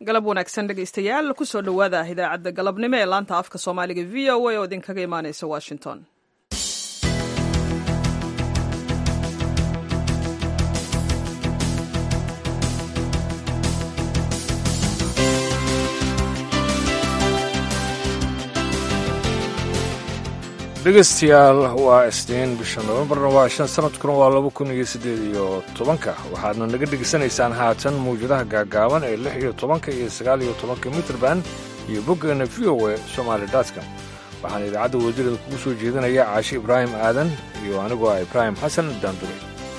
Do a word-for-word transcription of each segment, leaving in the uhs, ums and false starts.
galab wanaagsan dhegaystayaal kusoo dhowaada idaacadda galabnimo ee laanta afka soomaaliga v o a oo idinkaga imaanaysa washington. dhegeystayaal waa isniin bisha nofembarna waa shan sanadkuna waa laba kun iyo siddeed iyo tobanka waxaadna naga dhegeysanaysaan haatan mawjadaha gaagaaban ee lix iyo tobanka iyo sagaal iyo tobanka mitrband iyo boggeena v o a somaali dotcom waxaana idaacadda wasiirada kugu soo jeedinaya caashi ibraahim aadan iyo anigoo ah ibraahim xasan daandure.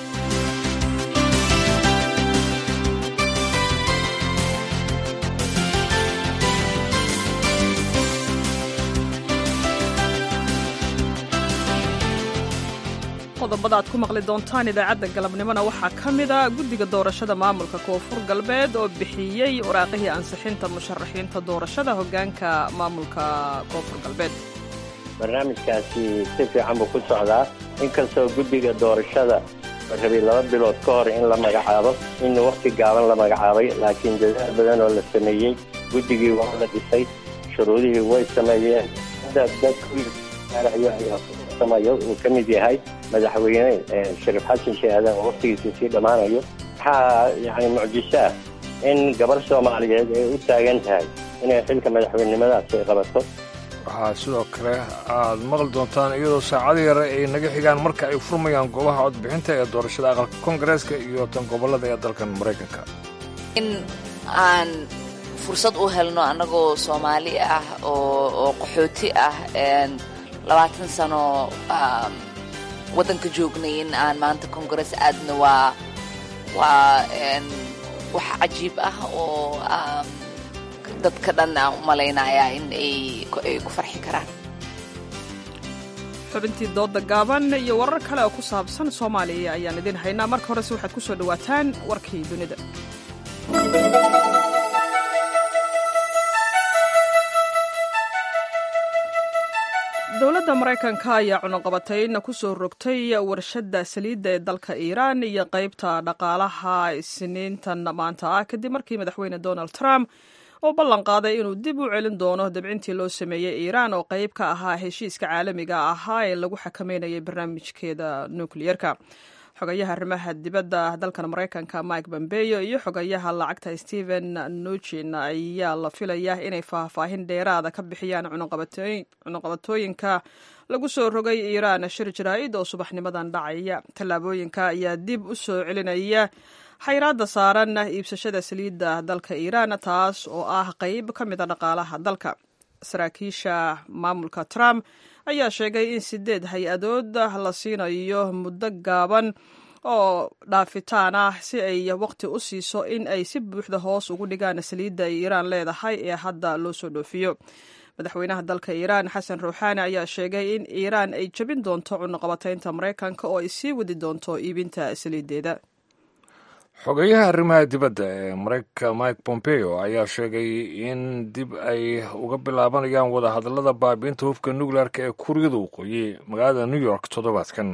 qodobada aad ku maqli doontaan idaacadda galabnimona waxaa ka mid a guddiga doorashada maamulka koonfur galbeed oo bixiyey waraaqihii ansixinta musharaxiinta doorashada hoggaanka maamulka koonfur galbeed. barnaamijkaasi si fiican buu ku socdaa inkastoo guddiga doorashada rabay laba bilood ka hor in la magacaabo in wakhti gaaban la magacaabay laakiin dadaal badan oo la sameeyey guddigii waa la dhisay shuruudihii way sameeyeen hadda dadkuayo uu ka mid yahay madaxweyne shariif xasan sheekh aadan oo waqtigiisa sii dhammaanayo. waxaa yani mucjiso ah in gabar soomaaliyeed ay u taagan tahay inay xilka madaxweynenimadaas ay qabato. waxaa sidoo kale aad maqli doontaan iyadoo saacado yare ay naga xigaan marka ay furmayaan goobaha codbixinta ee doorashada aqalka koongareeska iyo tan gobollada ee dalkan maraykanka. in aan fursad u helno annagoo soomaali ah oo qaxooti ah labaatan sano waddanka joognay in aan maanta kongares aadna waa waa wax cajiib ah oo dadka dhan aan u malaynayaa in ay ku farxi karaan. xubintii dooda gaaban iyo warar kale oo ku saabsan soomaaliya ayaan idin haynaa. marka horese waxaad ku soo dhowaataan warkii dunida. dowladda maraykanka ayaa cunuqabatayn ku soo rogtay warshadda saliidda ee dalka iiraan iyo qaybta dhaqaalaha isniintan maanta ah kadib markii madaxweyne donald trump uu ballan qaaday inuu dib u celin doono dabcintii loo sameeyey iiraan oo qayb ka ahaa heshiiska caalamiga ahaa ee lagu xakameynayay barnaamijkeeda nukliyerka. xogayaha arrimaha dibadda dalkan maraykanka mike pompeo iyo xogayaha lacagta stephen nuchin ayaa la filayaa inay faahfaahin dheeraada ka bixiyaan cunuqabatooyinka lagu soo rogay iiraan shir jaraa'id oo subaxnimadan dhacaya. tallaabooyinka ayaa dib u soo celinaya xayraadda saaran iibsashada saliidda dalka iiraan taas oo ah qayb ka mid a dhaqaalaha dalka. saraakiisha maamulka trump ayaa sheegay in sideed hay-adood la siinayo muddo gaaban oo dhaafitaan ah si ay waqti u siiso in ay si buuxda hoos ugu dhigaan saliidda ay iiraan leedahay ee hadda loo soo dhoofiyo. madaxweynaha dalka iiraan xasan ruuxaani ayaa sheegay in iiraan ay jebin doonto cunuqabataynta maraykanka oo ay sii wadi doonto iibinta saliiddeeda. xogayaha arrimaha dibadda ee maraykanka mike pompeo ayaa sheegay in dib ay uga bilaabanayaan wadahadallada baabiinta hubka nuclearka ee kuuriyada waqooyi magaalada new york toddobaadkan.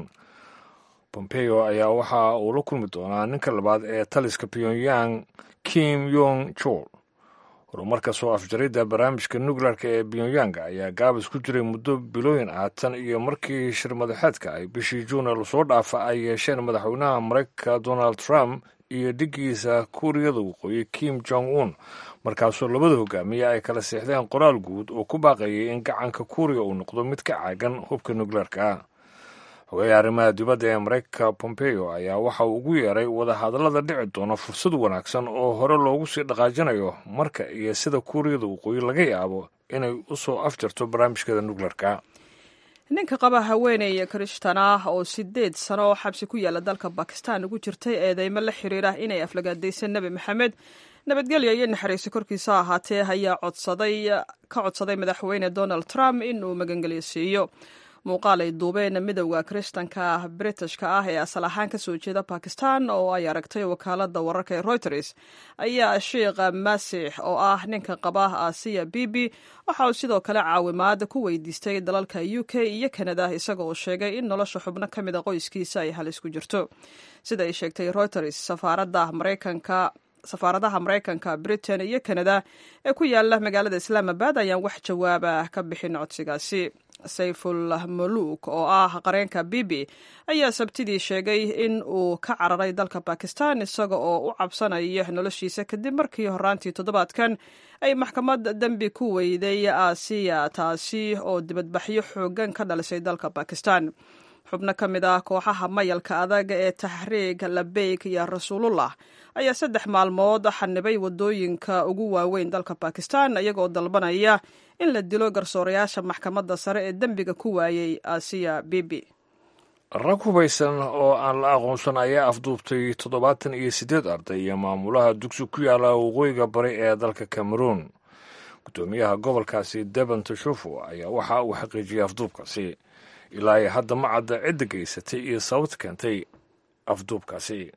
pompeo ayaa waxa uu la kulmi doonaa ninka labaad ee taliska pyongyang kim yong chol. horumarka soo afjaridda barnaamijka nuclearka ee pyongyang ayaa gaabis ku jiray muddo bilooyin ah tan iyo markii shir madaxeedka ay bishii juuna lasoo dhaafa ay yeesheen madaxweynaha maraykanka donald trump iyo dhigiisa kuuriyada waqooyi kim jong un markaasoo labada hogaamiye ay kala seexdeen qoraal guud oo ku baaqayay in gacanka kuuriya uu noqdo mid ka caagan hubka nuclearka ah. xogeeya arrimaha dibadda ee maraykanka pompeo ayaa waxa uu ugu yeeray wadahadallada dhici doona fursad wanaagsan oo hore loogu sii dhaqaajinayo marka iyo sida kuuriyada waqooyi laga yaabo inay u soo afjarto barnaamijkeeda nuclearka. ninka qaba haweeney kirishtan ah oo sideed sano oo xabsi ku yaala dalka bakistan ugu jirtay eedeymo la xiriira inay aflagaadaysay nebi maxamed nabadgelyo iyo naxariiso korkiisa ahaatee ayaa codsaday ka codsaday madaxweyne donald trump inuu magangelyo siiyo. muuqaal ay duubeen midowda kirishtanka britishka ah ee asal ahaan ka soo jeeda bakistan oo ay aragtay wakaalada wararka ee reuters ayaa sheekh masiix oo ah ninka qaba asiya bibi waxa uu sidoo kale caawimaad ku weydiistay dalalka u k iyo canada isaga oo sheegay in nolosha xubno ka mid a qoyskiisa ay halis ku jirto. sida ay sheegtay reuters safaaradda maraykanka safaaradaha maraykanka britain iyo kanada ee ku yaala magaalada islaamabad ayaan wax jawaaba ka bixin codsigaasi. sayful muluuk oo ah qareenka bibi ayaa sabtidii sheegay in uu ka cararay dalka bakistan isaga oo u cabsanaya noloshiisa kadib markii horaantii toddobaadkan ay maxkamad dembi ku weyday aasiya, taasi oo dibadbaxyo xoogan ka dhalisay dalka bakistan. xubno ka mid ah kooxaha mayalka adag ee taxriig labeyk iyo rasuulullah ayaa saddex maalmood xanibay wadooyinka ugu waaweyn dalka bakistan iyagoo dalbanaya in la dilo garsoorayaasha maxkamadda sare ee dembiga ku waayey aasiya bibi. rag hubaysan oo aan la aqoonsan ayaa afduubtay toddobaatan iyo siddeed arday iyo maamulaha dugsi ku yaala waqooyiga bari ee dalka cameroon. guddoomiyaha gobolkaasi deban tashofo ayaa waxa uu xaqiijiyey afduubkaasi. ilaa iyo hadda ma cadda cidda geysatay iyo sababta keentay afduubkaasi.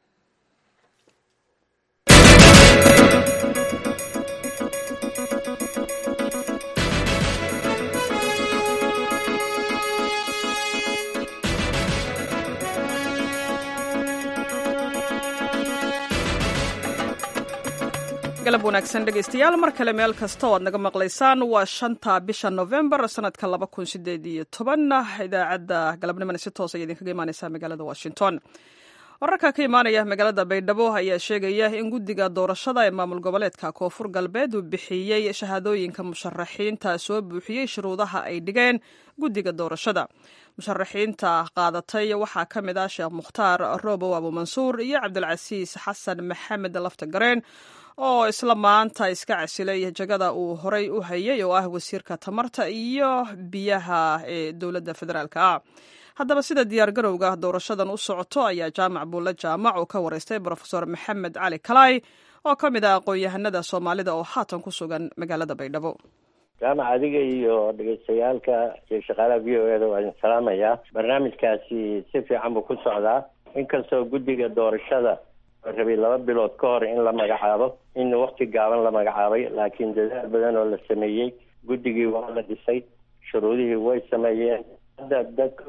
galab wanaagsan dhegaystayaal, mar kale meel kasta oo aad naga maqlaysaan. waa shanta bisha novembar sanadka laba kun sideed iyo toban. idaacadda galabnimana si toos ay idinkaga imaaneysaa magaalada washington. wararka ka imaanaya magaalada baydhabo ayaa sheegaya in guddiga doorashada ee maamul goboleedka koonfur galbeed uu bixiyey shahaadooyinka musharaxiinta soo buuxiyey shuruudaha ay dhigeen guddiga doorashada. musharaxiinta qaadatay waxaa ka mid ah sheekh mukhtaar roobow abuumansuur iyo cabdilcasiis xasan maxamed laftagareen oo isla maanta iska casilay jagada uu horay u hayay oo ah wasiirka tamarta iyo biyaha ee dowladda federaalk ah. haddaba sida diyaargarowga doorashadan u socoto ayaa jaamac buulle jaamac oo ka wareystay brofesor maxamed cali kalay oo ka mid ah aqoon-yahanada soomaalida oo haatan ku sugan magaalada baydhabo. jaamac, adiga iyo dhegeystayaalka iyo shaqaalaha v o eda waa idin salaamayaa. barnaamijkaasi si fiican buu ku socdaa, inkastoo guddiga doorashada rabay laba bilood ka hor in la magacaabo, in wakti gaaban la magacaabay, laakiin dadaal badan oo la sameeyey. guddigii waa la dhisay, shuruudihii way sameeyeen. hadda dadka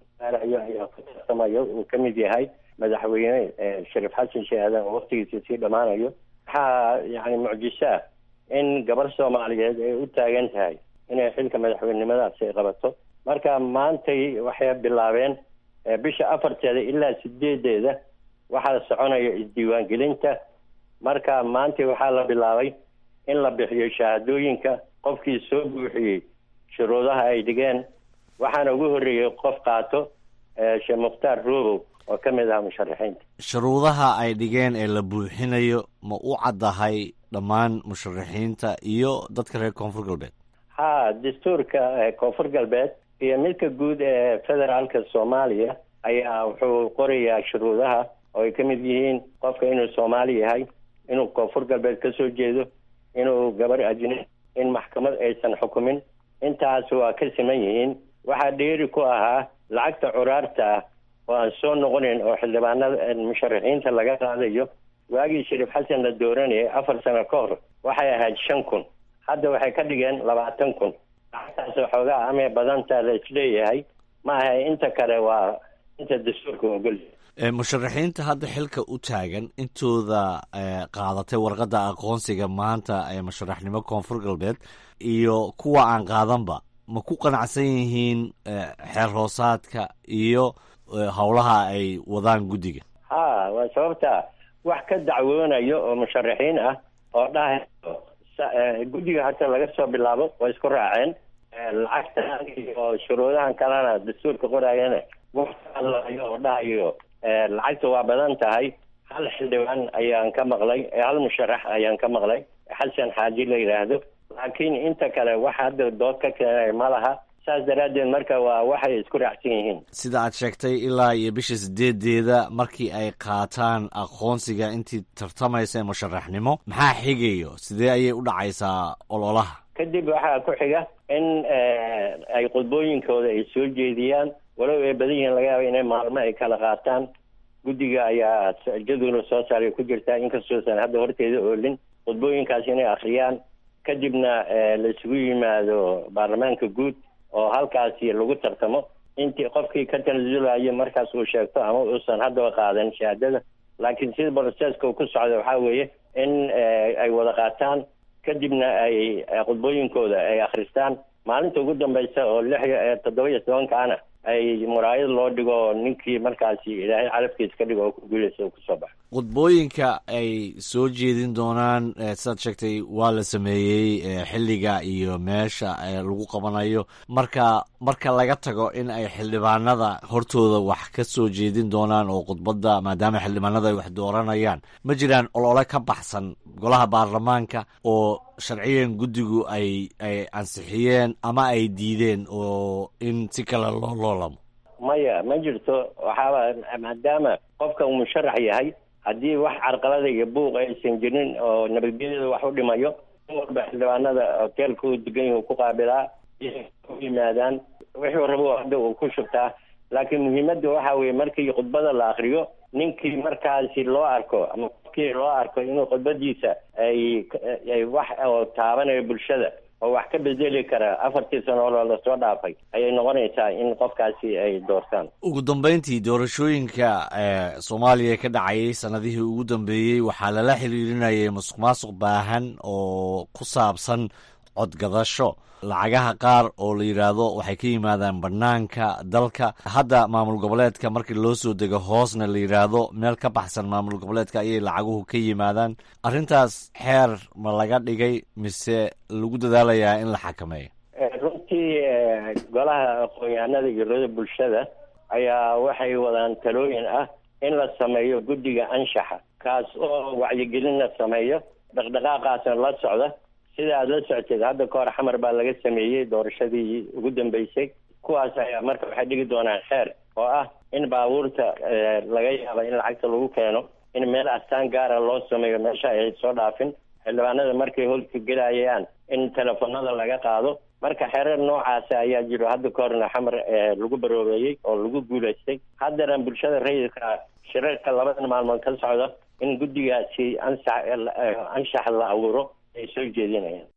ayaa ku tartamayo uu ka mid yahay madaxweyne shariif xasan sheekh aadan oo waktigiisa sii dhammaanayo. waxaa yani mucjiso ah in gabar soomaaliyeed ay u taagan tahay inay xilka madaxweynenimadaasi ay qabato. marka maantay waxay bilaabeen bisha afarteeda ilaa sideedeeda waxaa soconaya isdiiwaangelinta. marka maanta waxaa la bilaabay in la bixiyo shahaadooyinka qofkii soo buuxiyey shuruudaha ay dhigeen. waxaana ugu horreeyey qof qaato sheekh mukhtaar roobow oo ka mid ah musharaxiinta. shuruudaha ay dhigeen ee la buuxinayo ma u caddahay dhammaan musharaxiinta iyo dadka reer koonfur galbeed? ha dastuurka koonfur galbeed iyo midka guud ee federaalka soomaaliya ayaa wuxuu qorayaa shuruudaha oo ay ka mid yihiin qofka inuu soomaali yahay, inuu koonfur galbeed ka soo jeedo, inuu gabar ajnabi, in maxkamad aysan xukumin. intaas waa ka siman yihiin. waxaa dheeri ku ahaa lacagta curaarta ah oo aan soo noqonayn oo xildhibaanada musharaxiinta laga qaadayo. waagii shariif xasan la dooranayay afar sano ka hor waxay ahayd shan kun, hadda waxay ka dhigeen labaatan kun. lacagtaas xoogaa amee badantaa la isleeyahay ma aha, inta kale waa inta dastuurka ogol. musharaxiinta hadda xilka u taagan intooda qaadatay warqadda aqoonsiga maanta ee musharaxnimo koonfur galbeed iyo kuwa aan qaadanba ma ku qanacsan yihiin xeer hoosaadka iyo howlaha ay wadaan guddiga? ha waa sababta wax ka dacwoonayo oo musharaxiin ah oo dhahay guddiga hata laga soo bilaabo way isku raaceen lacagta iyo shuruudahan kalena dastuurka qoraayana wax hadlayo oo dhahayo lacagta waa badan tahay. hal xildhibaan ayaan ka maqlay, hal musharax ayaan ka maqlay, xasan xaaji la yidhaahdo, laakiin inta kale wax hadda dood ka keenay ma laha. saas daraaddeed marka waa waxay isku raacsan yihiin. sida aad sheegtay ilaa iyo bisha sideedeeda markii ay qaataan aqoonsiga intii tartamaysa ee musharaxnimo, maxaa xigayo? sidee ayay u dhacaysaa ololaha? kadib waxaa ku xiga in ay qodbooyinkooda ay soo jeediyaan, walow ay badan yihiin laga yaaba inay maalmo ay kala qaataan. guddiga ayaa jadwalna soo saaray ku jirtaa, inkastoosan hadda horteeda oolin. qodbooyinkaas inay akhriyaan, kadibna la isugu yimaado baarlamaanka guud oo halkaasi lagu tartamo. intii qofkii ka tanasulayo markaas uu sheegto ama uusan haddaba qaadan shahaadada laakiin sida broseska ku socda waxaa weeye in ay wada qaataan kadibna ay khudbooyinkooda ay akhristaan maalinta ugu dambaysa oo lix toddoba iyo tobankaana ay muraayad loo dhigo ninkii markaasi ilaahay calafkiisa ka dhigo oo ku guuleysa oo kusoo baxo. khudbooyinka ay soo jeedin doonaan sidaad sheegtay waa la sameeyey xilliga iyo meesha lagu qabanayo marka marka laga tago in ay xildhibaanada hortooda wax ka soo jeedin doonaan oo khudbadda maadaama xildhibaanada ay wax dooranayaan ma jiraan olole ka baxsan golaha baarlamaanka oo sharciyan guddigu ay ay ansixiyeen ama ay diideen oo in si kale loo loolamo? maya ma jirto. waxaaba maadaama qofka uu musharax yahay haddii wax carqalada iyo buuq aysan jirin oo nabadgelyada wax u dhimayo in walba xildhibaanada hoteelka uu degan yahay ku qaabilaa u yimaadaan wixii rabo hadda uu ku shubtaa. laakiin muhiimadda waxaa weeye markii khudbada la akriyo ninkii markaasi loo arko ama qofkii loo arko inuu khudbadiisa ay ay wax oo taabanayo bulshada oo wax ka bedeli kara afartii sano oo lasoo dhaafay ayay noqonaysaa in qofkaasi ay doortaan. ugu dambeyntii doorashooyinka soomaaliya ka dhacayay sanadihii ugu dambeeyey waxaa lala xiriirinayay musuq maasuq baahan oo ku saabsan codgadasho lacagaha qaar oo la yidhaahdo waxay ka yimaadaan banaanka dalka. hadda maamul goboleedka markii loo soo dego hoosna la yidhaahdo meel ka baxsan maamul goboleedka ayay lacaguhu ka yimaadaan. arrintaas xeer ma laga dhigay mise lagu dadaalayaa in la xakameeyo? runtii golaha aqoon-yahanada iyo ururada bulshada ayaa waxay wadaan talooyin ah in la sameeyo guddiga anshaxa kaas oo wacyigelin la sameeyo dhaqdhaqaaqaasna la socda. sida aad la socoteed hadda ka hor xamar baa laga sameeyey doorashadii ugu dambeysay. kuwaas ayaa marka waxay dhigi doonaan xeer oo ah in baabuurta laga yaaba in lacagta lagu keeno in meel astaan gaara loo sameeyo meesha ay soo dhaafin. xildhibaanada markay holka gelayaan in telefoonada laga qaado. marka xeerar noocaasa ayaa jiro hadda ka horna xamar lagu baroobeeyey oo lagu guulaystay. haddana bulshada rayidka shirarka labadan maalmood ka socda in guddigaasi ansax anshax la abuuro ay soo jeedinayaan.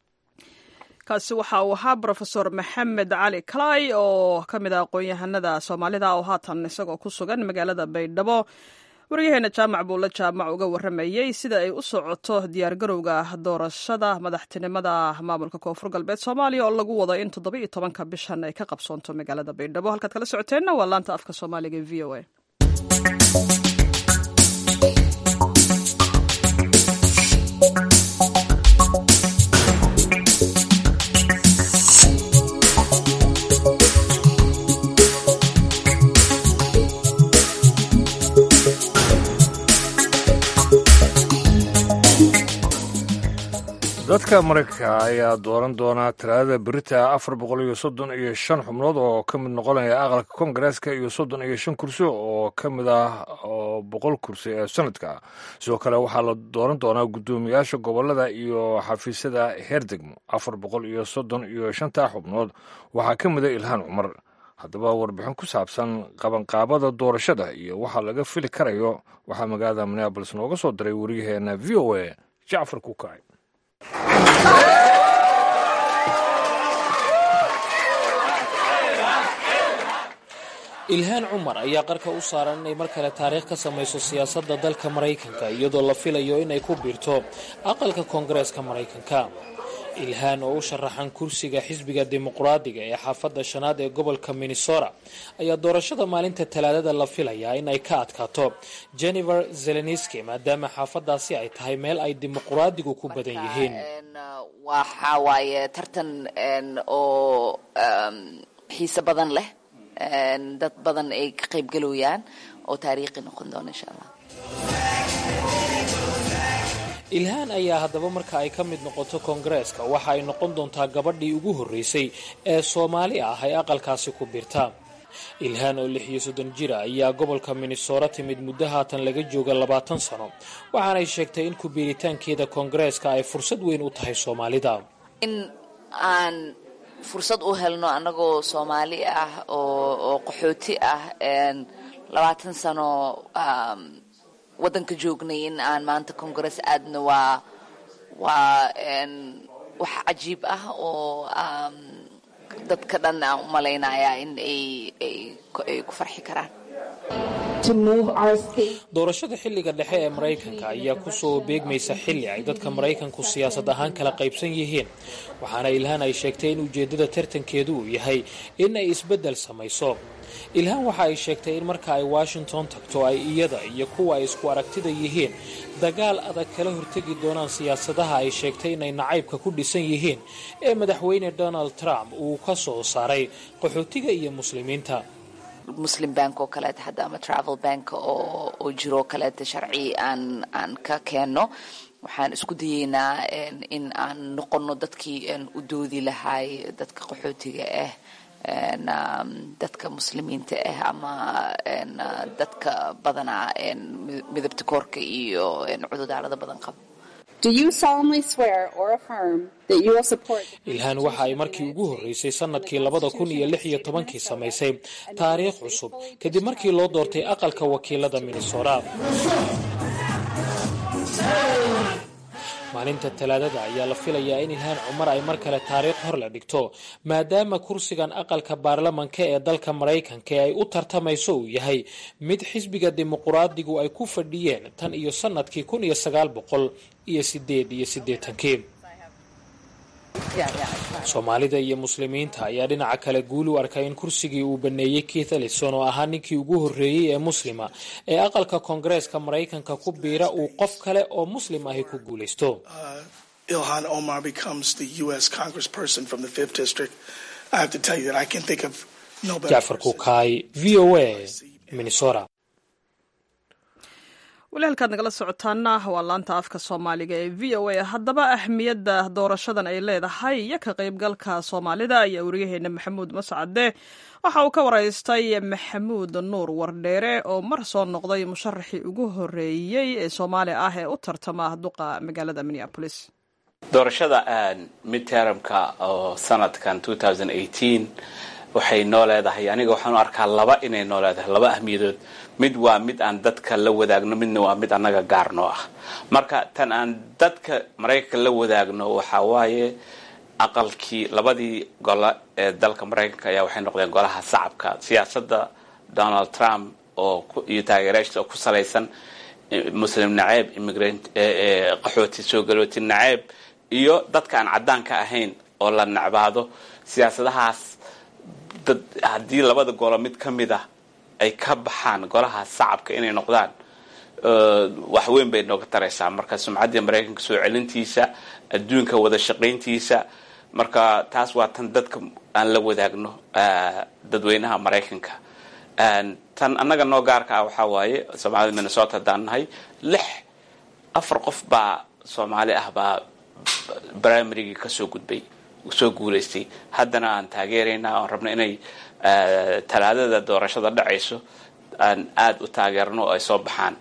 kaasi waxa uu ahaa brofesor maxamed cali kalay oo ka mid ah aqoon-yahanada soomaalida oo haatan isagoo ku sugan magaalada baydhabo waryaheena jaamac buulla jaamac uga warramayey sida ay u socoto diyaargarowga doorashada madaxtinimada maamulka koonfur galbeed soomaaliya oo lagu wado in toddoba iyo tobanka bishan ay ka qabsoonto magaalada baydhabo. halkaad kala socoteenna waa laanta afka soomaaliga e v o a. dadka maraykanka ayaa dooran doonaa talaadada berita afar boqol iyo soddon iyo shan xubnood oo ka mid noqonaya aqalka koongareeska iyo soddon iyo shan kursi oo ka mid ah oo boqol kursi ee sanadka. sidoo kale waxaa la dooran doonaa guddoomiyaasha gobolada iyo xafiisyada heer degmo. afar boqol iyo soddon iyo shantaa xubnood waxaa ka mida ilhaan cumar. haddaba warbixin ku saabsan qabanqaabada doorashada iyo waxa laga fili karayo waxaa magaalada minneabolis nooga soo diray wariyaheena v o a jacfar kukay. ilhaan cumar ayaa qarka u saaran inay mar kale taariikh ka samayso siyaasadda dalka maraykanka iyadoo la filayo inay ku biirto aqalka koongareeska maraykanka. ilhaan oo u sharaxan kursiga xisbiga dimuqraadiga ee xaafadda shanaad ee gobolka minnesota ayaa doorashada maalinta talaadada la filayaa in ay ka adkaato jennifer zeleniski maadaama xaafadaasi ay tahay meel ay dimuqraadigu ku badan yihiin. waxa waaye tartan oo xiise badan leh, dad badan ay ka qaybgalooyaan oo taariikhi noqon doona insha allah. ilhaan ayaa haddaba marka ay ka mid noqoto koongareeska waxa ay noqon doontaa gabadhii ugu horreysay ee soomaali ah ay aqalkaasi ku biirta. ilhaan oo lix iyo soddon jira ayaa gobolka minnesota timid muddo haatan laga jooga labaatan sano waxaanay sheegtay in ku biiritaankeeda koongareeska ay fursad weyn u tahay soomaalida. in aan fursad u helno annagoo soomaali ah oo qaxooti ah labaatan sano waddanka joognay in aan maanta congress aadna waa waa wax cajiib ah oo dadka dhan aan u malaynayaa in ay ay ku farxi karaan. doorashada xilliga dhexe ee maraykanka ayaa kusoo beegmaysa xilli ay dadka maraykanku siyaasad ahaan kala qaybsan yihiin waxaana ilhaan ay sheegtay in ujeeddada tartankeedu uu yahay in ay isbeddel samayso. ilhaan waxa ay sheegtay in marka ay washington tagto ay iyada iyo kuwa ay isku aragtida yihiin dagaal adag kala hortegi doonaan siyaasadaha ay sheegtay inay nacaybka ku dhisan yihiin ee madaxweyne donald trump uu ka soo saaray qaxootiga iyo muslimiinta. muslim bank oo kaleeta hadda ama travel bank oo oo jiro kaleeta sharci aan aan ka keenno waxaan isku dayeynaa in aan noqono dadkii u doodi lahay dadka qaxootiga ah dadka muslimiinta ah ama dadka badana midabta koorka iyo cudurdaarada badan qaba. ilhaan waxa ay markii ugu horreysay sanadkii labada kun iyo lix iyo tobankii samaysay taariikh cusub kadib markii loo doortay aqalka wakiilada minnesota. maalinta talaadada ayaa la filayaa in ilhaan cumar ay mar kale taariikh hor la dhigto maadaama kursigan aqalka baarlamanka ee dalka maraykanka ay u tartamayso uu yahay mid xisbiga dimuquraadigu ay ku fadhiyeen tan iyo sanadkii kun iyo sagaal boqol iyo sideed iyo siddeetankii. soomaalida iyo muslimiinta ayaa dhinaca kale guul u arkay in kursigii uu baneeyey Keith Ellison oo ahaa ninkii ugu horreeyey ee muslima ee aqalka koongareeska maraykanka ku biira uu qof kale oo muslim ahi ku guulaysto. Ilhan Omar becomes the U S congressperson from the fifth district. I have to tell you that I can think of no better. Jafar Kukai, V O A, Minnesota. walaalkaad nagala socotaana waa laanta afka Soomaaliga ee V O A. haddaba ahmiyadda doorashadan ay leedahay iyo ka qaybgalka Soomaalida ayaa wariyaheena Maxamuud Mascade waxa uu ka waraystay Maxamuud Nuur Wardheere oo mar soo noqday musharaxii ugu horeeyay ee Soomaali ah ee u tartama duqa magaalada Minneapolis. doorashada midtermka oo sanadkan two thousand eighteen waxay noo leedahay aniga waxaan u arkaa laba inay noo leedahay laba ahmiyadood. mid waa mid aan dadka la wadaagno midna waa mid anaga gaarno ah. marka tan aan dadka Mareykanka la wadaagno waxa waaye aqalkii labadii gole ee dalka Mareykanka ayaa waxay noqdeen golaha shacabka. siyaasadda Donald Trump oo iyo taageerayaashiisa ku salaysan muslim nacayb immigrant ee qaxooti soo galooti nacayb iyo dadka aan cadaanka ahayn oo la nacbaado siyaasadahaas dad haddii labada gole mid ka mid ah ay ka baxaan golaha shacabka inay noqdaan wax weyn bay nooga taraysaa. marka sumcadda Mareykanka soo celintiisa adduunka wada shaqayntiisa marka taas waa tan dadka aan la wadaagno dadweynaha Mareykanka. tan anaga noo gaarka ah waxa waaye Soomaalida Minnesota daanahay lix afar qof baa Soomaali ah baa primary ka soo gudbay soo guuleystay haddana aan taageeraynaa oo rabna inay talaadada doorashada dhacayso aan aad u taageerno oo ay soo baxaan.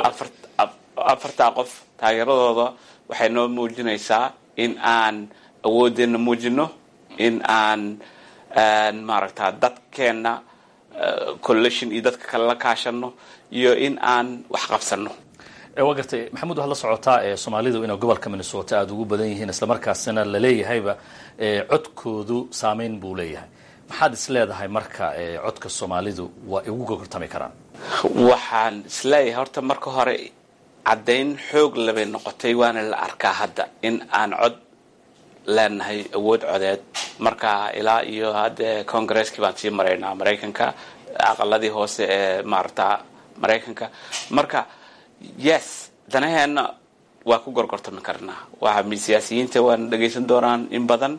afarta qof taageeradooda waxay noo muujinaysaa in aan awoodeenna muujino in aan maaragtaa dadkeena coalition iyo dadka kale la kaashano iyo in aan wax qabsano. waa gartay maxamuud waxaad la socotaa ee Soomaalidu inay gobolka Minnesota aad ugu badan yihiin isla markaasna la leeyahayba codkoodu saameyn buu leeyahay. maxaad is leedahay marka codka Soomaalidu waa ugu gortami karaan? waxaan is leeyahay horta marka hore cadayn xoog labay noqotay waana la arkaa hadda in aan cod leenahay awood codeed. marka ilaa iyo hadda Congress-kii baan sii maraynaa Mareykanka aqaladii hoose ee maarta Mareykanka. marka yes danaheena waa ku gorgortami karnaa. waxa siyaasiyiinta waan dhageysan doonaan in badan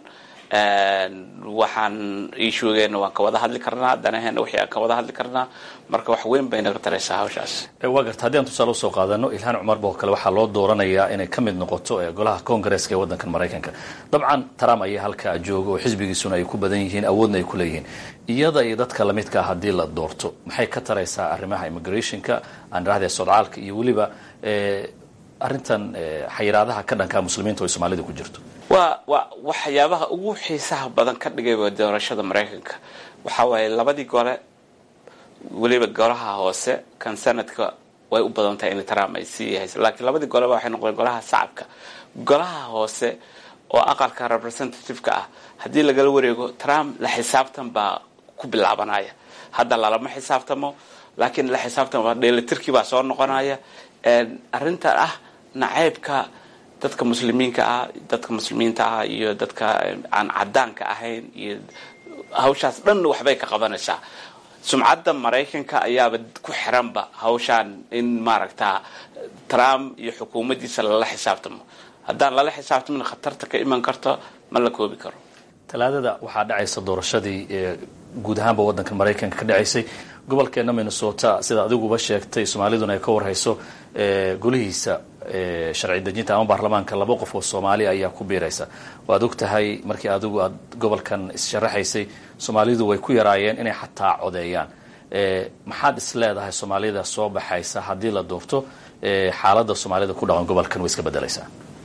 waxaan ishugeena waan ka wada hadli karnaa danaheena wixii aan ka wada hadli karnaa. marka wax weyn bay naga taraysaa hawshaas. waa gartay haddii aan tusaale usoo qaadano Ilhaan Cumar boo kale waxaa loo dooranayaa inay ka mid noqoto golaha Congress-ka ee waddanka Mareykanka. dabcan Trump ayaa halka joogo oo xisbigiisuna ay ku badan yihiin awoodna ay ku leeyihiin. iyada iyo dadka la midka haddii la doorto maxay ka taraysaa arrimaha immigration-ka aan raahday socdaalka iyo waliba arrintan xayiraadaha ka dhanka muslimiinta oo Soomaalida ku jirto? waa waa waxyaabaha ugu xiisaha badan ka dhigay doorashada Mareykanka waxa waaye labadii gole waliba golaha hoose kan sanadka way u badan tahay in Trump ay sii hayso laakiin labadii gole waxay noqdeen golaha shacabka. golaha hoose oo aqalka representative-ka ah haddii laga wareego Trump la xisaabtan baa ku bilaabanaya. hadda lama xisaabtamo laakiin la xisaabtan waa dheelitirkii baa soo noqonaya. arrinta ah nacaybka dadka muslimiinka ah dadka muslimiinta ah iyo dadka aan cadaanka ahayn iyo hawshaas dhan waxbay ka qabanaysaa. sumcadda Mareykanka ayaaba ku xiranba hawshaan in maaragtaa Trump iyo xukuumaddiisa lala xisaabtamo. haddaan lala xisaabtamin khatarta ka iman karto ma la koobi karo. talaadada waxaa dhacaysa doorashadii ee guud ahaanba waddanka Mareykanka ka dhacaysay gobolkeena Minnesota sida adiguba sheegtay Soomaaliduna ay ka warhayso ee golihiisa ee sharci dejinta ama baarlamaanka laba qof oo Soomaali ayaa ku biiraysa. waad ogtahay markii adigu aad gobolkan issharaxaysay Soomaalidu way ku yaraayeen inay xataa codeeyaan. ee maxaad isleedahay Soomaalida soo baxaysa haddii la doorto ee xaaladda Soomaalida ku dhaqan gobolkan way iska bedelaysaa?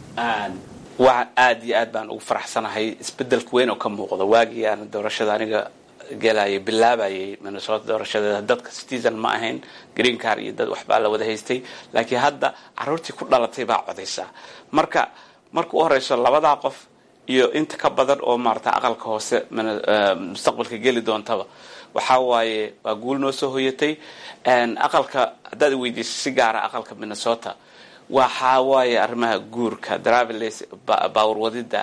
waa aad iyo aad baan ugu faraxsanahay isbedelka weyn oo ka muuqda waagii aan doorashada aniga galay bilaabayay Minnesota doorashada dadka citizen ma ahayn green card iyo dad waxba la wada haystay laakiin hadda caruurtii ku dhalatay baa codaysa. marka marka u horeyso labada qof iyo inta ka badan oo maarta aqalka hoose mustaqbalka gali doontaba waxa waaye waa guul noo soo hoyatay. aqalka haddaad weydiisay si gaar ah aqalka Minnesota waxa waaye arrimaha guurka driverless power wadida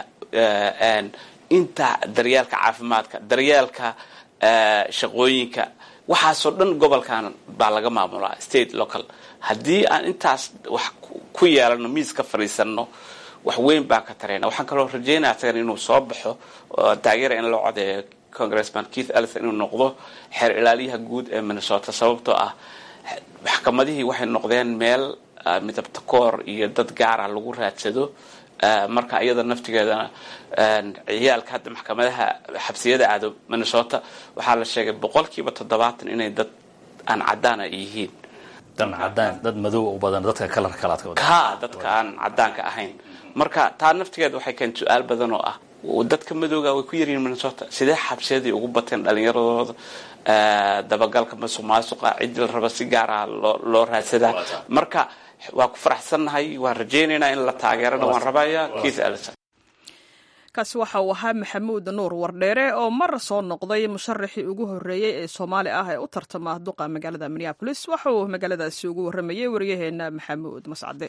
inta daryeelka caafimaadka daryeelka shaqooyinka waxaasoo dhan gobolkan baa laga maamulaa state local. haddii aan intaas wax ku yeelano miis ka fadhiisano wax weyn baa ka tarayna. waxaan kaloo rajaynayaa tagan inuu soo baxo taageera in loo codeeyo congressman Keith Ellison inuu noqdo xeer ilaaliyaha guud ee Minnesota sababtoo ah maxkamadihii waxay noqdeen meel midabta koor iyo dad gaar ah lagu raadsado. marka iyada naftigeedana ciyaalka hadda maxkamadaha xabsiyada aado Minnesota waxaa la sheegay boqolkiiba toddobaatan inay dad aan cadaan yihiin. dan cadaan dad madow u badan dadka kalar kala ka dadka aan cadaanka ahayn. marka taa naftigeeda waxay keentay su'aal badan oo ah dadka madowga way ku yaryihiin Minnesota sidee xabsiyadii ugu bateen dhalinyaradooda dabagalka masuqmaasuqa cid la raba si gaar ah loo raadsadaa. marka waa ku faraxsanahay waan rajaynaynaa in la taageerana waan rabayaa Keith Ellison. kaasi waxa uu ahaa Maxamuud Nuur Wardheere oo mar soo noqday musharaxii ugu horeeyay ee Soomaali ah ee u tartama duqa magaalada Minneapolis. waxa uu magaaladaasi ugu waramayay wariyaheena Maxamuud Mascade.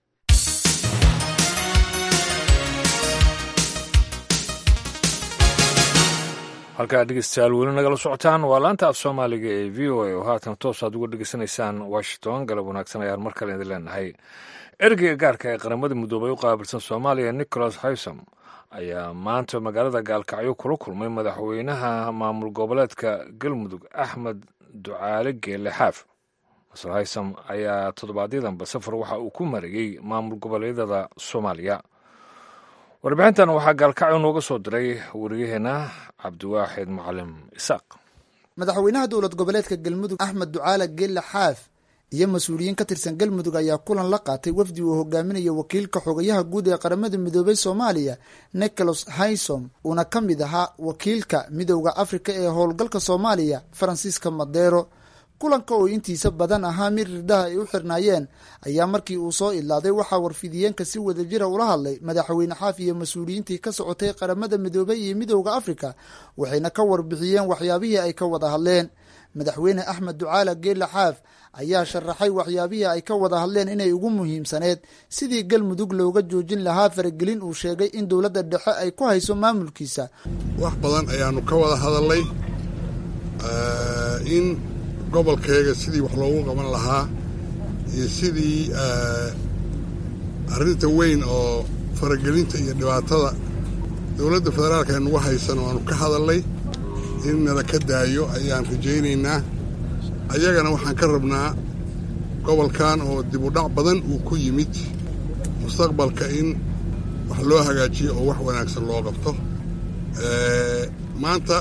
halkaa dhegeystayaal weli nagala socotaan waa laanta af Soomaaliga ee V O A oo haatan toos aad uga dhegeysanaysaan Washington. galab wanaagsan ayaan mar kale idin leenahay. ergeyga gaarka ee qaramada midoobay u qaabilsan Soomaaliya Nicholas Haysom ayaa maanta magaalada Gaalkacyo kula kulmay madaxweynaha maamul goboleedka Galmudug Axmed Ducaale Geele Xaaf. Masar Haysom ayaa toddobaadyadamba safar waxa uu ku marayay maamul goboleedyada Soomaaliya. warbixintan waxaa Gaalkacyo nooga soo diray wariyaheena Cabdiwaaxid Macalin Isaaq. madaxweynaha dowlad goboleedka Galmudug Axmed Ducaale Geele Xaaf iyo mas-uuliyiin ka tirsan Galmudug ayaa kulan la qaatay wafdi uu hogaaminayo wakiilka xogayaha guud ee qaramada midoobay Soomaaliya Nicholas Haysom uuna ka mid ahaa wakiilka midowda Afrika ee howlgalka Soomaaliya Francisco Madero. kulanka oo intiisa badan ahaa mid ridaha ay u xirnaayeen ayaa markii uu soo ilaaday waxaa warfidiyeenka si wadajira ula hadlay madaxweyne Xaaf iyo mas-uuliyiintii ka socotay qaramada midoobay iyo midowda Afrika waxayna ka warbixiyeen waxyaabihii ay ka wada hadleen. madaxweyne Axmed Ducaale Geele Xaaf ayaa sharaxay waxyaabihii ay ka wada hadleen inay ugu muhiimsaneed sidii Galmudug looga joojin lahaa faragelin uu sheegay in dowladda dhexe ay ku hayso maamulkiisa. wax badan ayaanu ka wada hadalnay in gobolkeega sidii wax loogu qaban lahaa iyo sidii arrinta weyn oo faragelinta iyo dhibaatada dowladda federaalka ee nagu haysan waanu ka hadalnay in nala ka daayo ayaan rajaynaynaa. ayagana waxaan ka rabnaa gobolkan oo dib u dhac badan uu ku yimid mustaqbalka in wax loo hagaajiyo oo wax wanaagsan loo qabto. maanta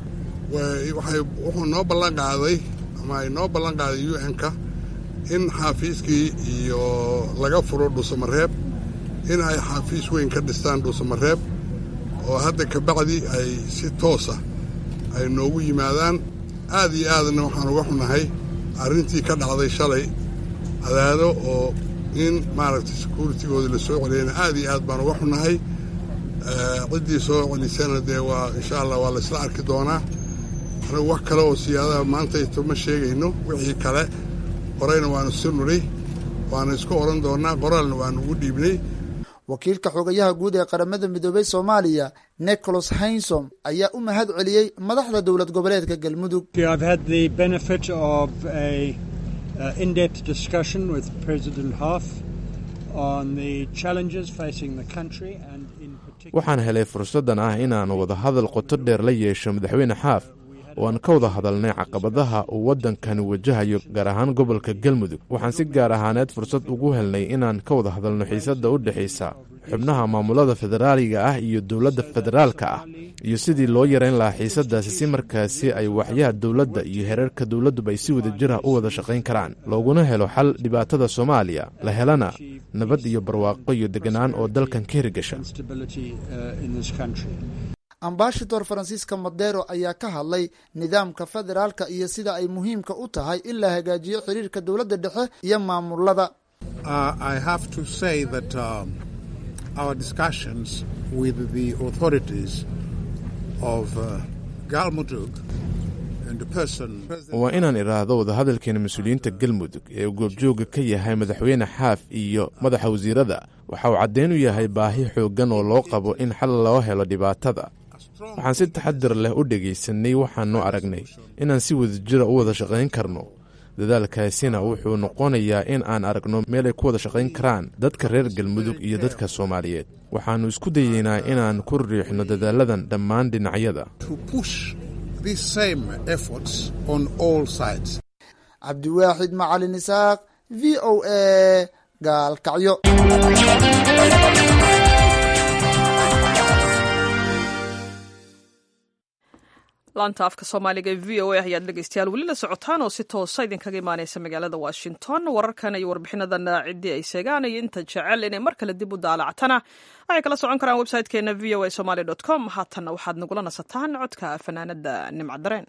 wuxuu noo ballan qaaday ama ay noo ballan qaaday U N-ka in xaafiiskii iyo laga furo Dhuusamareeb in ay xaafiis weyn ka dhistaan Dhuusamareeb oo hadda ka bacdi ay si toosa ay noogu yimaadaan. aad iyo aadna waxaan uga xunahay arrintii ka dhacday shalay Cadaado oo in maaragtay securitigooda la soo celiyana aad iyo aad baan uga xunahay. ciddii soo celisana dee waa insha allah waa la isla arki doonaa. anagu wax kale oo siyaadaha maantayto ma sheegayno. wixii kale horeyna waanu si nudhay, waana isku odhan doonnaa, qoraalna waanu ugu dhiibnay. wakiilka xogayaha guud ee qaramada midoobay Soomaaliya Nicholas Haysom ayaa u mahad celiyey madaxda dowlad goboleedka Galmudug. I've had the benefit of a uh, in-depth discussion with President Hof on the challenges facing the country and in particular. waxaan helay fursadan ah inaan wada hadal qoto dheer la yeesho madaxweyne Xaaf oo aan ka wada hadalnay caqabadaha uu waddankani wajahayo gaar ahaan gobolka Galmudug. waxaan si gaar ahaaneed fursad ugu helnay inaan ka wada hadalno xiisadda u dhexaysa xubnaha maamulada federaaliga ah iyo dowladda federaalka ah iyo sidii loo yareyn lahaa xiisaddaasi si markaasi ay waxyaha dowladda iyo heerarka dowladduba ay si wada jir ah u wada shaqayn karaan, looguna helo xal dhibaatada Soomaaliya, la helana nabad iyo barwaaqo iyo deganaan oo dalkan ka hirgasha. ambassador Francisco Madero ayaa ka hadlay nidaamka federaalka iyo sida ay muhiimka u tahay in la hagaajiyo xiriirka dowladda dhexe iyo maamulada. Uh, I have to say that um, our discussions with the authorities of uh, Galmudug and the person waa inaan iraahdo wadahadalkeena mas-uuliyiinta Galmudug ee goobjooga ka yahay madaxweyne Xaaf iyo madaxa wasiirada waxa uu caddeyn u yahay baahi xooggan oo loo qabo in xal loo helo dhibaatada. waxaan si taxadir leh u dhegaysanay, waxaanu aragnay inaan si wadajira u wada shaqayn karno. dadaalkaasina wuxuu noqonayaa in aan aragno meel ay ku wada shaqayn karaan dadka reer Galmudug iyo dadka Soomaaliyeed. waxaannu isku dayeynaa inaan ku riixno dadaaladan dhammaan dhinacyada. cabdiwaaxid macalin isaaq, v o a, gaalkacyo. laanta afka soomaaliga ee v o a ayaad dhegeystayaal weli la socotaan oo si toosa idinkaga imaaneysa magaalada Washington. wararkan iyo warbixinadan ciddii ay seegaan iyo inta jecel inay mar kale dib u daalacatana waxay kala socon karaan website-keena v o a somali dot com. haatanna waxaad nagula nasataan codka fanaanada Nimcadareen.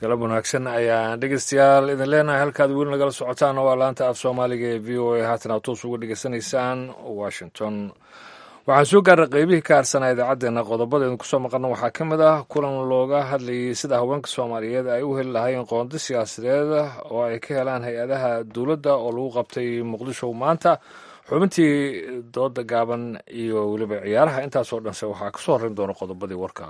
galab wanaagsan ayaan dhegeystayaal idin leenahay. halkaad weli nagala socotaan waa laanta af soomaaliga ee v o a haatan aad toos uga dhegeysanaysaan washington. waxaan soo gaarnay qeybihii ka harsanaa idaacaddeenna. qodobadeenu kusoo maqalna waxaa ka mid ah kulan looga hadlayay sida haweenka soomaaliyeed ay u heli lahaayeen qoonda siyaasadeed oo ay ka helaan hay-adaha dowladda oo lagu qabtay muqdisho maanta, xubintii dooda gaaban iyo weliba ciyaaraha. intaasoo dhanse waxaa ka soo horreyn doona qodobadii warka.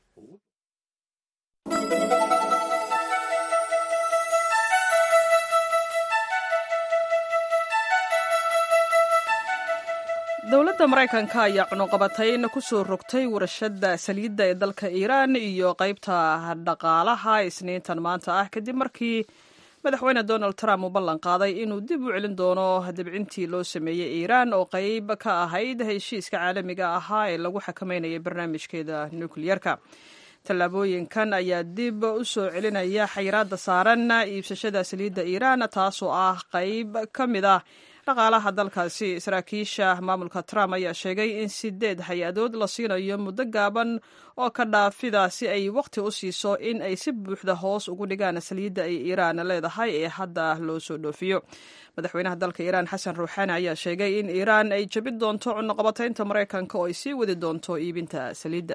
dowladda maraykanka ayaa cunuqabatayn ku soo rogtay warshadda saliidda ee dalka iiraan iyo qaybta dhaqaalaha isniintan maanta ah kadib markii madaxweyne donald trump uu ballan qaaday inuu dib u celin doono dibcintii loo sameeyey iiraan oo qayb ka ahayd heshiiska caalamiga ahaa ee lagu xakameynayay barnaamijkeeda nukliyerka. tallaabooyinkan ayaa dib u soo celinaya xayiraadda saaran iibsashada saliidda iiraan, taasoo ah qayb ka mid ah dhaqaalaha dalkaasi. saraakiisha maamulka trump ayaa sheegay in sideed hay-adood la siinayo muddo gaaban oo ka dhaafida si ay waqti u siiso in ay si buuxda hoos ugu dhigaan saliidda ay iiraan leedahay ee hadda loo soo dhoofiyo. madaxweynaha dalka iiraan xasan ruuxaani ayaa sheegay in iiraan ay jebin doonto cunuqabataynta maraykanka oo ay sii wadi doonto iibinta saliidda.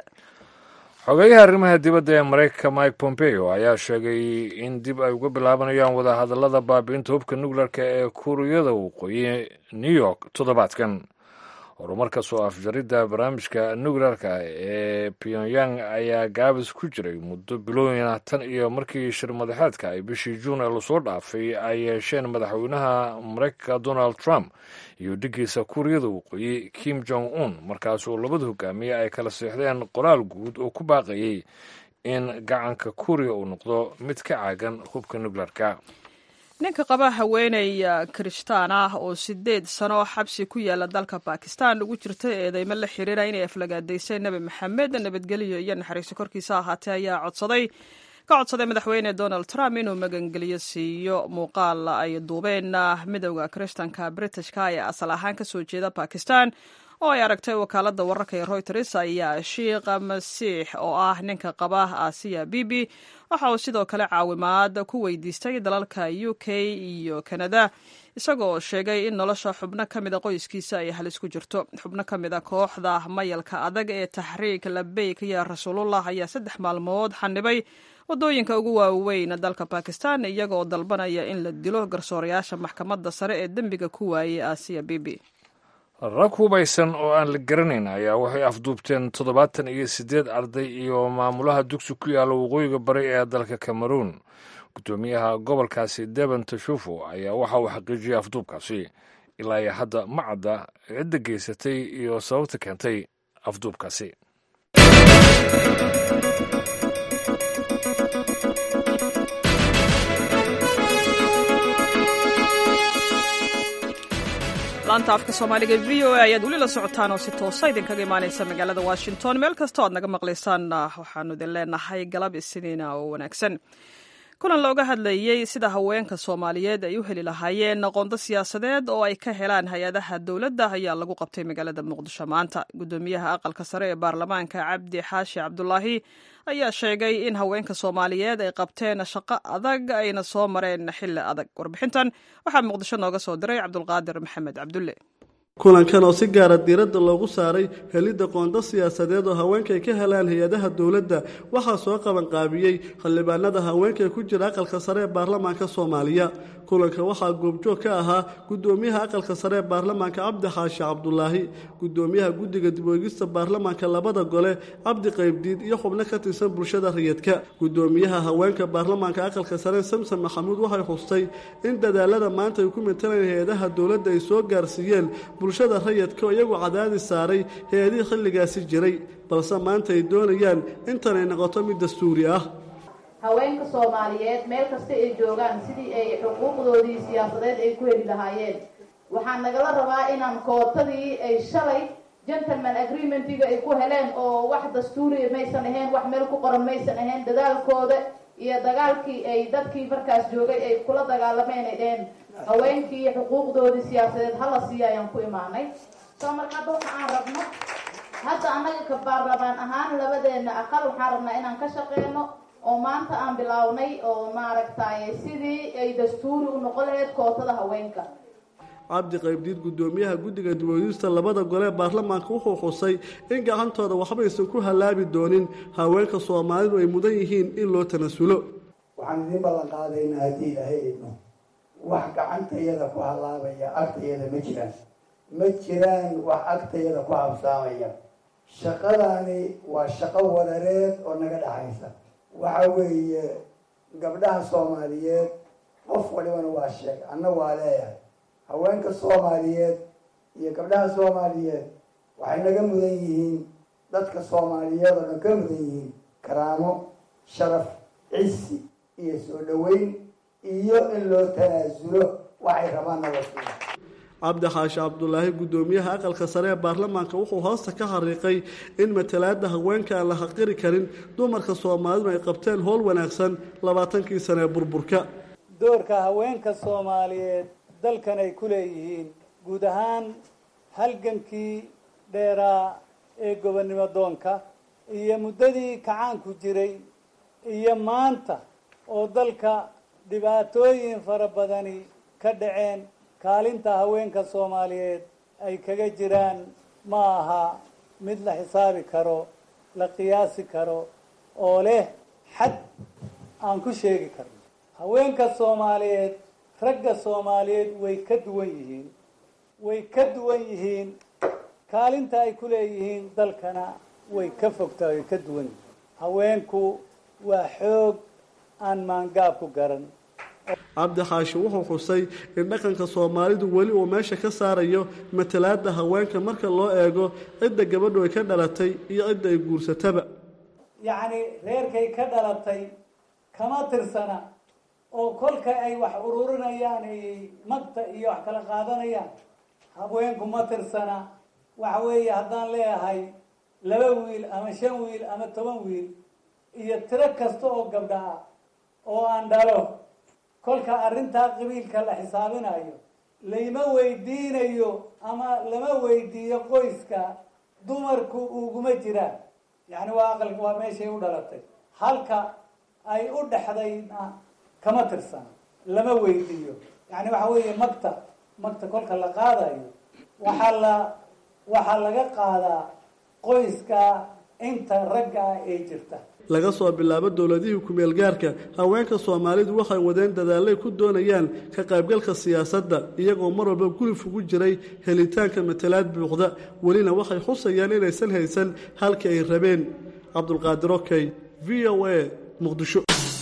xogeyaha arrimaha dibadda ee maraykanka mike pompeo ayaa sheegay in dib ay uga bilaabanayaan wadahadallada baabi'inta hubka nukleerka ee kuuriyada waqooyi new york toddobaadkan. horumarka soo afjaridda barnaamijka nukleerka ee pyongyang ayaa gaabis ku jiray muddo bilooyin ah tan iyo markii shir madaxeedka ay bishii juun ee lasoo dhaafay ay yeesheen madaxweynaha maraykanka donald trump iyo dhigiisa kuuriyada waqooyi kim jong un. markaas oo labada hogaamiye ay kala seexdeen qoraal guud oo ku baaqayay in gacanka kuuriya uu noqdo mid ka caagan hubka nukleerka. ninka qaba haweeney kirishtaan ah oo sideed sano xabsi ku yaala dalka bakistan ugu jirta eedeymo la xiriira inay aflagaadaysay nebi maxamed nabadgelyo iyo naxariiso korkiisa ahaatee ayaa codsaday ka codsaday madaxweyne donald trump inuu magangeliyo siiyo. muuqaal ay duubeen midowda kirishtanka britishka ee asal ahaan ka soo jeeda bakistan oo ay aragtay wakaaladda wararka ee reuters ayaa sheikh masiix oo ah ninka qaba asiya bibi waxa uu sidoo kale caawimaad ku weydiistay dalalka u k iyo kanada, isagoo sheegay in nolosha xubno ka mida qoyskiisa ay halis ku jirto. xubno ka mida kooxda mayalka adag ee taxriik labeyk ya rasuulullah ayaa saddex maalmood xanibay waddooyinka ugu waaweyn dalka bakistan iyagoo dalbanaya in la dilo garsoorayaasha maxkamadda sare ee dembiga ku waayey asiya bibi. rag hubaysan oo aan la garanayn ayaa waxay afduubteen toddobaatan iyo siddeed arday iyo maamulaha dugsi ku yaalla waqooyiga bari ee dalka cameroon. guddoomiyaha gobolkaasi deban tashufo ayaa waxa uu xaqiijiyey afduubkaasi. ilaa iyo hadda ma cadda cidda geysatay iyo sababta keentay afduubkaasi. laanta afka soomaaliga v o a ayaad weli la socotaan oo si toosa idinkaga imaanaysa magaalada washington. meel kastoo aad naga maqlaysaan waxaanu idin leenahay galab isniina oo wanaagsan. kulan looga hadlayey sida haweenka soomaaliyeed ay u heli lahaayeen qondo siyaasadeed oo ay ka helaan hay-adaha dowladda ayaa lagu qabtay magaalada muqdisho maanta. guddoomiyaha aqalka sare ee baarlamaanka cabdi xaashi cabdulaahi ayaa sheegay in haweenka soomaaliyeed ay qabteen shaqo adag ayna soo mareen xilli adag. warbixintan waxaa muqdisho nooga soo diray cabdulqaadir maxamed cabdulle. kulankan oo si gaara diiradda loogu saaray helidda qoonda siyaasadeed oo haweenka ay ka helaan hay-adaha dowladda waxaa soo qabanqaabiyey xildhibaanada haweenka ku jira aqalka sare ee baarlamaanka soomaaliya. kulanka waxaa goobjoog ka ahaa guddoomiyaha aqalka sare ee baarlamaanka cabdi xaashi cabdulaahi, guddoomiyaha guddiga dib-u-eegista baarlamaanka labada gole cabdi qaybdiid iyo xubno ka tirsan bulshada rayidka. guddoomiyaha haweenka baarlamaanka aqalka sare samson maxamuud waxay xustay in dadaalada maanta ay ku matalayeen hay-adaha dowladda ay soo gaarsiiyeen bulshada rayidka oo iyagu cadaadis saaray hay-adihii xilligaasi jiray, balse maanta ay doonayaan intan ay noqoto mid dastuuri ah. haweenka soomaaliyeed meel kasta ay joogaan sidii ay xuquuqdoodii siyaasadeed ay ku heli lahaayeen waxaa nagala rabaa inaan kootadii ay shalay gentleman agreementiga ay ku heleen oo wax dastuuri maysan ahayn, wax meel ku qoran maysan ahayn, dadaalkooda iyo dagaalkii ay dadkii markaas joogay ay kula dagaalameen ay dheheen haweenkii xuquuqdoodii siyaasadeed hala siiya ayaan ku imaanay. soo marka hadda waxa aan rabno hadda annaga ka baarlamaan ahaan labadeena aqal waxaan rabnaa inaan ka shaqeyno oo maanta aan bilownay oo maaragtay sidii ay dastuuri u noqon lahayd kootada haweenka. cabdi qaybdiid gudoomiyaha guddiga dib-u-eegista labada gole ee baarlamaanka wuxuu xusay in gacantooda waxba aysan ku halaabi doonin haweenka soomaalidu ay mudan yihiin in loo tanasulo. waxaan idiin ballan qaadaynaa haddii ilaahay idmo wax gacantayada ku halaabaya agtayada ma jiraan ma jiraan wax agtayada ku habsaamaya. shaqadani waa shaqo wadareed oo naga dhaxaysa. waxa weeye gabdhaha soomaaliyeed qof walibana waa sheeg anna waa leeyahay haweenka soomaaliyeed iyo gabdhaha soomaaliyeed waxay naga mudan yihiin dadka soomaaliyeed oo dhan ka mudan yihiin karaamo sharaf cisi iyo soo dhaweyn iyo in loo tanaasulo waxay rabaan nabadgooda. cabdi xaashi cabdulaahi gudoomiyaha aqalka sare ee baarlamaanka wuxuu hoosta ka xariiqay in matalaada haweenka aan la xaqiri karin dumarka soomaalidu ay qabteen howl wanaagsan labaatankii sane ee burburka. doorka haweenka soomaaliyeed dalkan ay ku leeyihiin guud ahaan halgankii dheeraa ee gobonnimo doonka iyo muddadii kacaanku jiray iyo maanta oo dalka dhibaatooyin fara badani ka dhaceen kaalinta haweenka soomaaliyeed ay kaga jiraan ma aha mid la xisaabi karo la qiyaasi karo oo leh xad aan ku sheegi karno. haweenka soomaaliyeed ragga soomaaliyeed way ka duwan yihiin way ka duwan yihiin kaalinta ay ku leeyihiin dalkana way ka fogtaa way ka duwan yihiin. haweenku waa xoog aan maangaab ku garan. cabdi xaashi wuxuu xusay in dhaqanka soomaalidu weli uu meesha ka saarayo matalaada haweenka marka loo eego cidda gabadhu ay ka dhalatay iyo cidda ay guursataba. yacni reerkay ka dhalatay kama tirsana oo kolka ay wax ururinayaan ay magta iyo wax kala qaadanayaan haweenku ma tirsana. waxa weeye haddaan leeyahay laba wiil ama shan wiil ama toban wiil iyo tiro kasta oo gabdha ah oo aan dhalo kolka arrintaa qabiilka la xisaabinayo layma weydiinayo ama lama weydiiyo qoyska dumarku uguma jiraan. yacni waa aqalka waa meeshay u dhalatay halka ay u dhexdayna kama tirsana lama weydiiyo. yacni waxa weeye magta magta kolka la qaadayo waxaa la waxaa laga qaadaa qoyska inta ragga ay jirta. laga soo bilaabo dowladihii ku-meel gaarka haweenka soomaalidu waxay wadeen dadaalay ku doonayaan ka qaybgalka siyaasadda iyagoo mar walba gulif ugu jiray helitaanka matalaad buuqda welina waxay xusayaan inaysan haysan halkii ay rabeen. cabdulqaadir okey v o a muqdisho.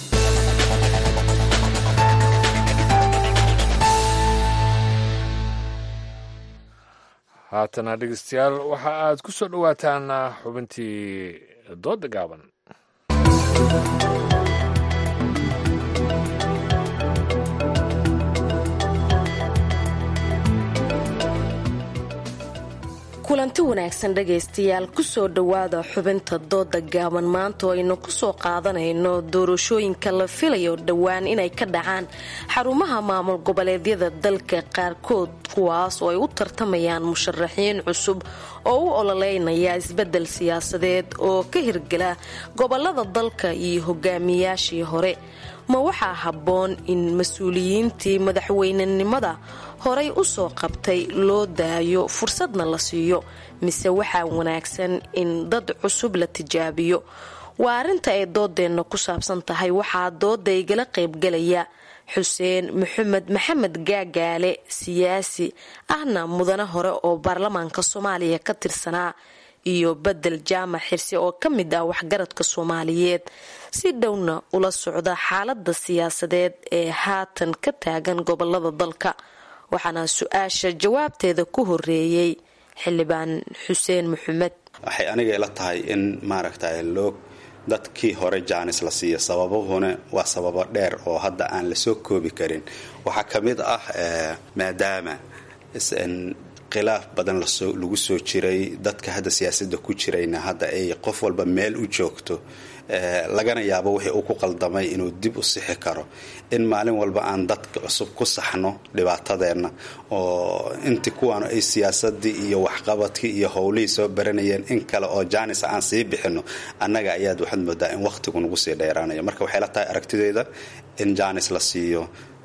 haatana dhegeystayaal waxa aad ku soo dhowaataan xubintii dooda gaaban. kulanti wanaagsan dhegaystayaal kusoo dhowaada xubinta dooda gaaban maanta oo aynu kusoo qaadanayno doorashooyinka la filayo dhowaan inay ka dhacaan xarumaha maamul goboleedyada dalka qaarkood kuwaas oo ay u tartamayaan musharaxiin cusub oo u ololeynaya isbedel siyaasadeed oo ka hirgala gobolada dalka iyo hogaamiyaashii hore. ma waxaa habboon in mas-uuliyiintii madaxweynenimada horay u soo qabtay loo daayo fursadna la siiyo mise waxaa wanaagsan in dad cusub la tijaabiyo? waa arrinta ay doodeenna ku saabsan tahay. waxaa dooda igala qaybgalaya xuseen maxamed maxamed gaagaale, siyaasi ahna mudane hore oo baarlamaanka soomaaliya ka tirsanaa, iyo bedel jaamac xirsi oo ka mid ah waxgaradka soomaaliyeed si dhowna ula socda xaalada siyaasadeed ee haatan ka taagan gobolada dalka. waxaana su-aasha jawaabteeda ku horeeyey xildhibaan xuseen maxamed. waxay aniga ila tahay in maaragtay loo dadkii hore jaanis la siiyo. sababuhuna waa sababo dheer oo hadda aan lasoo koobi karin. waxaa ka mid ah maadaama khilaaf badan lagu soo jiray dadka hadda siyaasadda ku jirayna hadda ay qof walba meel u joogto lagana yaabo wixii uu ku qaldamay inuu dib u sixi karo in maalin walba aan dadka cusub ku saxno dhibaatadeenna oo intii kuwaanu ay siyaasadii iyo waxqabadkii iyo howlihii soo baranayeen in kale oo jaanis aan sii bixino annaga ayaad waxaad moodaa in wakhtigu nagu sii dheeraanayo marka waxay la tahay aragtideyda in jaanis la siiyo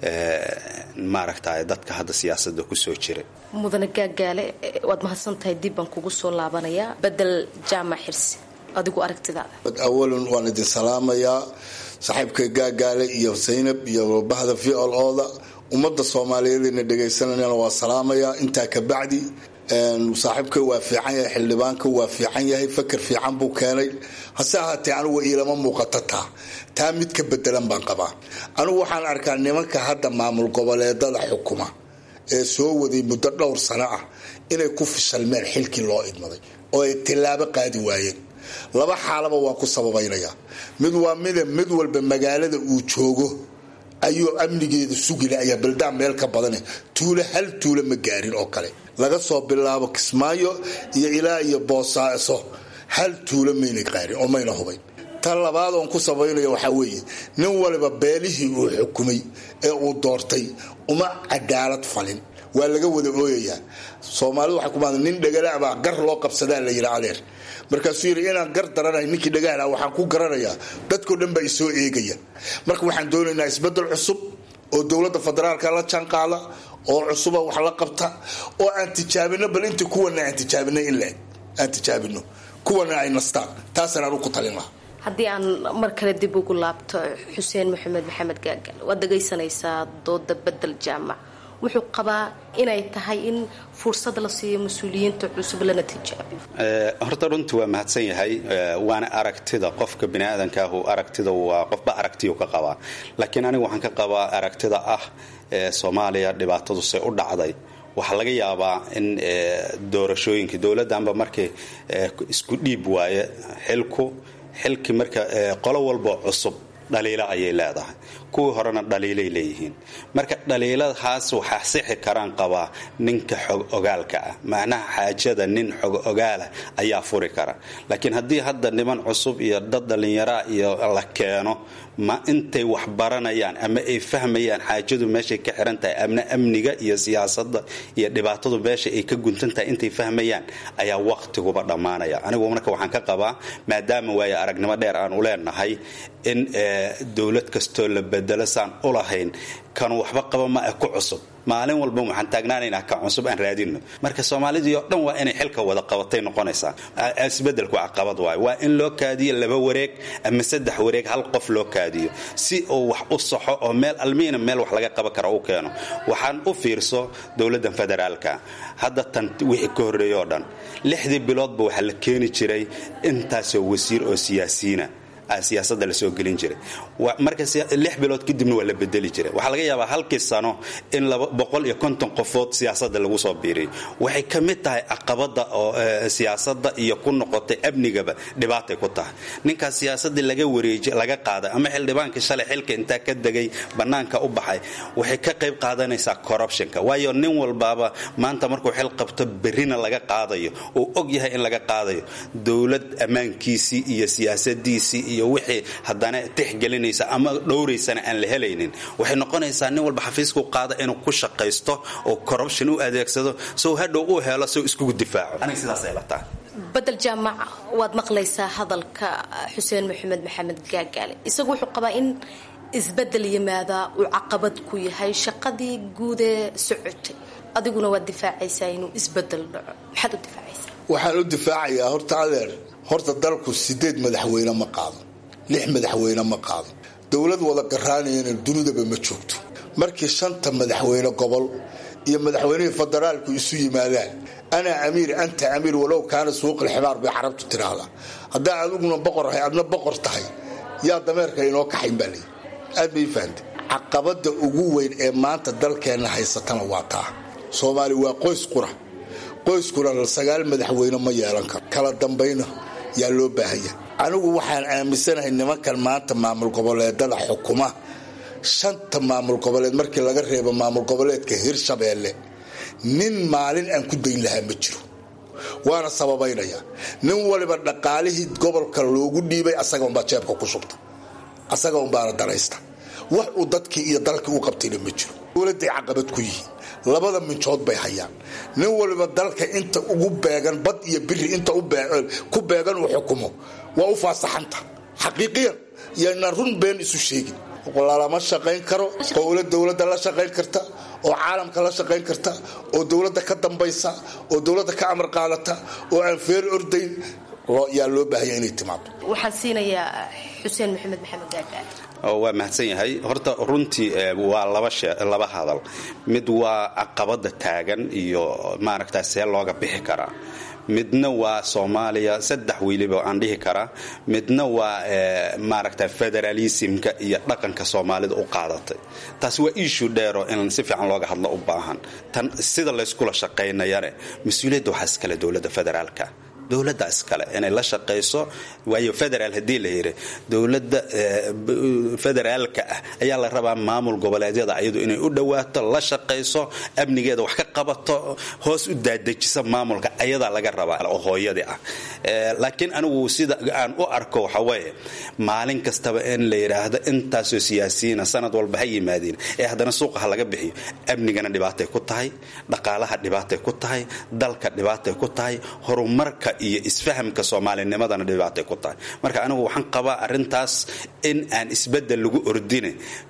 maaragtay dadka hadda siyaasadda ku soo jira. mudane gaagaale waad mahadsantahay dib baan kugu soo laabanayaa bedel jaamac xirsi adigu aragtidaada. awalan waan idin salaamayaa saaxiibkay gaagaale iyo Zaynab iyo bahda V L O-da ummadda Soomaaliyeed ee dhageysanayna waa salaamayaa intaa ka bacdi saaxiibkay waa fiican yahay xildhibaanka waa fiican yahay fakar fiican buu keenay hase ahaatee anigu ilama muuqatata taa mid ka bedelan baan qabaa anigu waxaan arkaa nimanka hadda maamul goboleedada xukuma ee soo waday muddo dhowr sano ah inay ku fishalmeen xilkii loo idmaday oo ay tilaabo qaadi waayeen laba xaalaba waan ku sababaynayaa mid waa mid mid walba magaalada uu joogo ayuu amnigeeda sugila ayaa baldaan meel ka badan tuulo hal tuulo ma gaarin oo kale laga soo bilaabo Kismaayo iyo ilaa iyo Boosaaso hal tuulo mayna qaarin oo mayna hubayn tan labaad oo ku sabaynayo waxa weeye nin waliba beelihii uu xukumay ee uu doortay uma cadaalad falin waa laga wada ooyayaa Soomaalidu waxa ku baahan nin dhagalaaba gar loo qabsadaa la yiraahdo markaasuu yiri inaan gar daranahay ninkii dhagaala waxaan ku garanayaa dadku dhan bay soo eegayaan marka waxaan doonaynaa isbedel cusub oo dawladda federaalka la janqaada oo cusuba wax la qabta oo aan tijaabino bal intii kuwana aan tijaabino ilaa aan tijaabino kuwana ay nastaan taasana ku talina haddii aan mar kale dib ugu laabto Xuseen Maxamed Maxamed Gaagaal waad dhageysanaysaa dooda bedel jaamac wuxuu qabaa inay tahay in fursad la siiyo mas'uuliyiinta cusub lana tijaabiyo ee horta runtii waa mahadsan yahay waana aragtida qofka bini'aadanka ah oo aragtida waa qofba aragtiyo ka qaba laakiin anigu waxaan ka qabaa aragtida ah ee Soomaaliya dhibaatadu say u dhacday waxa laga yaabaa in doorashooyinka dawladda markay isku dhiib waaye xilku xilki marka qolo walba cusub dhaliila ayay leedahay kuwa horena dhaliilay leeyihiin marka dhaliiladaas waxa sixi karaan qaba ninka xog ogaalka ah macnaha xaajada nin xog ogaala ayaa furi kara laakiin hadii hadda niman cusub iyo dad dhalinyaro iyo la keeno ma intay wax baranayaan ama ay fahmayaan xaajadu meesha ka xiran tahay amna amniga iyo siyaasadda iyo dhibaatadu meesha ay ka guntan tahay intay fahmayaan ayaa waqtiguba dhamaanaya anigu marka waxaan ka qabaa maadaama way aragnimo dheer aan u leenahay in dawlad kasto la bedelo saan u lahayn kan waxba qaba ma ku cusub maalin walba waxaan taagnaanaynaa ka cusub aan raadino marka Soomaalidu oo dhan waa inay xilka wada qabatay noqonaysaa isbedelku caqabad waay waa in loo kaadiyo laba wareeg ama saddex wareeg hal qof loo kaadiyo si oo wax u saxo oo meel almiina meel wax laga qaban karo uu keeno waxaan u fiirso dawladda federaalka hadda tan wixii ka horeeyo dhan lixdii biloodba waxa la keeni jiray intaas oo wasiir oo siyaasiyiin siyaasadda la soo gelin jiray marka lix bilood kadibna waa la bedeli jiray waxa laga yaabaa halkii sano in boqol iyo konton qofood siyaasadda lagu soo biiriyo waxay ka mid tahay caqabada oo siyaasadda iyo ku noqotay amnigaba dhibaatay ku tahay ninka siyaasadda laga wareejay laga qaaday ama xildhibaanka shalay xilka inta ka dagay banaanka u baxay waxay ka qayb qaadanaysaa corruptionka waayo nin walbaaba maanta markuu xil qabto berina laga qaadayo oo og yahay in laga qaadayo dawlad amaankiisi iyo siyaasadiisi iyo wixii hadana tixgelinaysa ama dhowraysana aan la helaynin waxay noqonaysaa nin walba xafiisku qaada inuu ku shaqeysto oo corruption u adeegsado soo hadhow uu helo soo isku difaaco aniga sidaas ay la tahay بدل جامع واد مقليسا هذلك حسين محمد محمد قاقالي isagu wuxuu qabaa in isbedel yimaada uu caqabad ku yahay shaqadii guud ee socotay adiguna waa difaacaysaa inuu isbedel dhaco maxaad u difaacaysaa waxaan u difaacayaa horta adeer horta dalku sideed madaxweyne ma qaado lix madaxweyne ma qaado dawlad wada qaraanayna dunidaba ma joogto markii shanta madaxweyne gobol iyo madaxweynaha federaalku isu yimaadaan ana amiir anta amiir walow kaana suuq alxibaar bi carabtu tiraahda hadaa adiguna boqor ahay adna boqor tahay yaa dameerka inoo kaxayn bali aad bay faanta caqabada ugu weyn ee maanta dalkeena haysatana waa taa Soomaali waa qoys qura qoys qura sagaal madaxweyne ma yeelan karo kala dambayna yaa loo baahaya anigu waxaan aaminsanahay nimankan maanta maamul goboleedada xukuma shanta maamul goboleed markii laga reebo maamul goboleedka Hirshabeelle nin maalin aan ku dayn lahaa ma jiro waana sababaynaya nin waliba dhaqaalihii gobolka loogu dhiibay asaga unbaa jeebka ku shubta asaga unbaana daraysta wax uu dadkii iyo dalkii u qabtayna ma jiro dowladday caqabad ku yihiin labada minjood bay hayaan nin waliba dalka inta ugu beegan bad iyo biri inta ku beegan uu xukumo waa u faasaxanta xaqiiqiyan yana run been isu sheegin lama shaqayn karo dowlad dowladda la shaqayn karta oo caalamka la shaqayn karta oo dowladda ka dambaysa oo dowladda ka amar qaadata oo aan feer ordayn yaa loo baahaya inay timaado waxaan siinayaa xuseen maxamed maxamed gaagaal waa mahadsan yahay horta runtii waa laba laba hadal mid waa caqabada taagan iyo maaragtaa see looga bixi karaa midna waa Soomaaliya saddex wiliba aan dhihi karaa midna waa maaragtaa federalismka iyo dhaqanka Soomaalida u qaadatay taasi waa issue dheer oo in si fiican looga hadlo u baahan tan sida la isku la shaqeynayare mas'uuliyadda waxa iskale dawladda federaalka dawladda iskale inay la shaqeyso waayo federal hadii la yiri dawladda federaalka ah ayaa la rabaa maamul goboleedyada ayadu inay u dhawaato la shaqeyso amnigeeda wax ka qabato hoos u daadejisa maamulka ayada laga rabaa oo hooyada ah laakiin anigu sida aan u arko waxa weeye maalin kastaba in la yiraahdo intaas oo siyaasiyiin sanad walba hay yimaadeen ee hadana suuqa laga bixiyo amnigana dhibaatay ku tahay dhaqaalaha dhibaatay ku tahay dalka dhibaatay ku tahay horumarka iyo isfahamka Soomaalinimadana dhibaatay ku tahay marka anigu waxaan qabaa arintaas in aan isbedel lagu ordine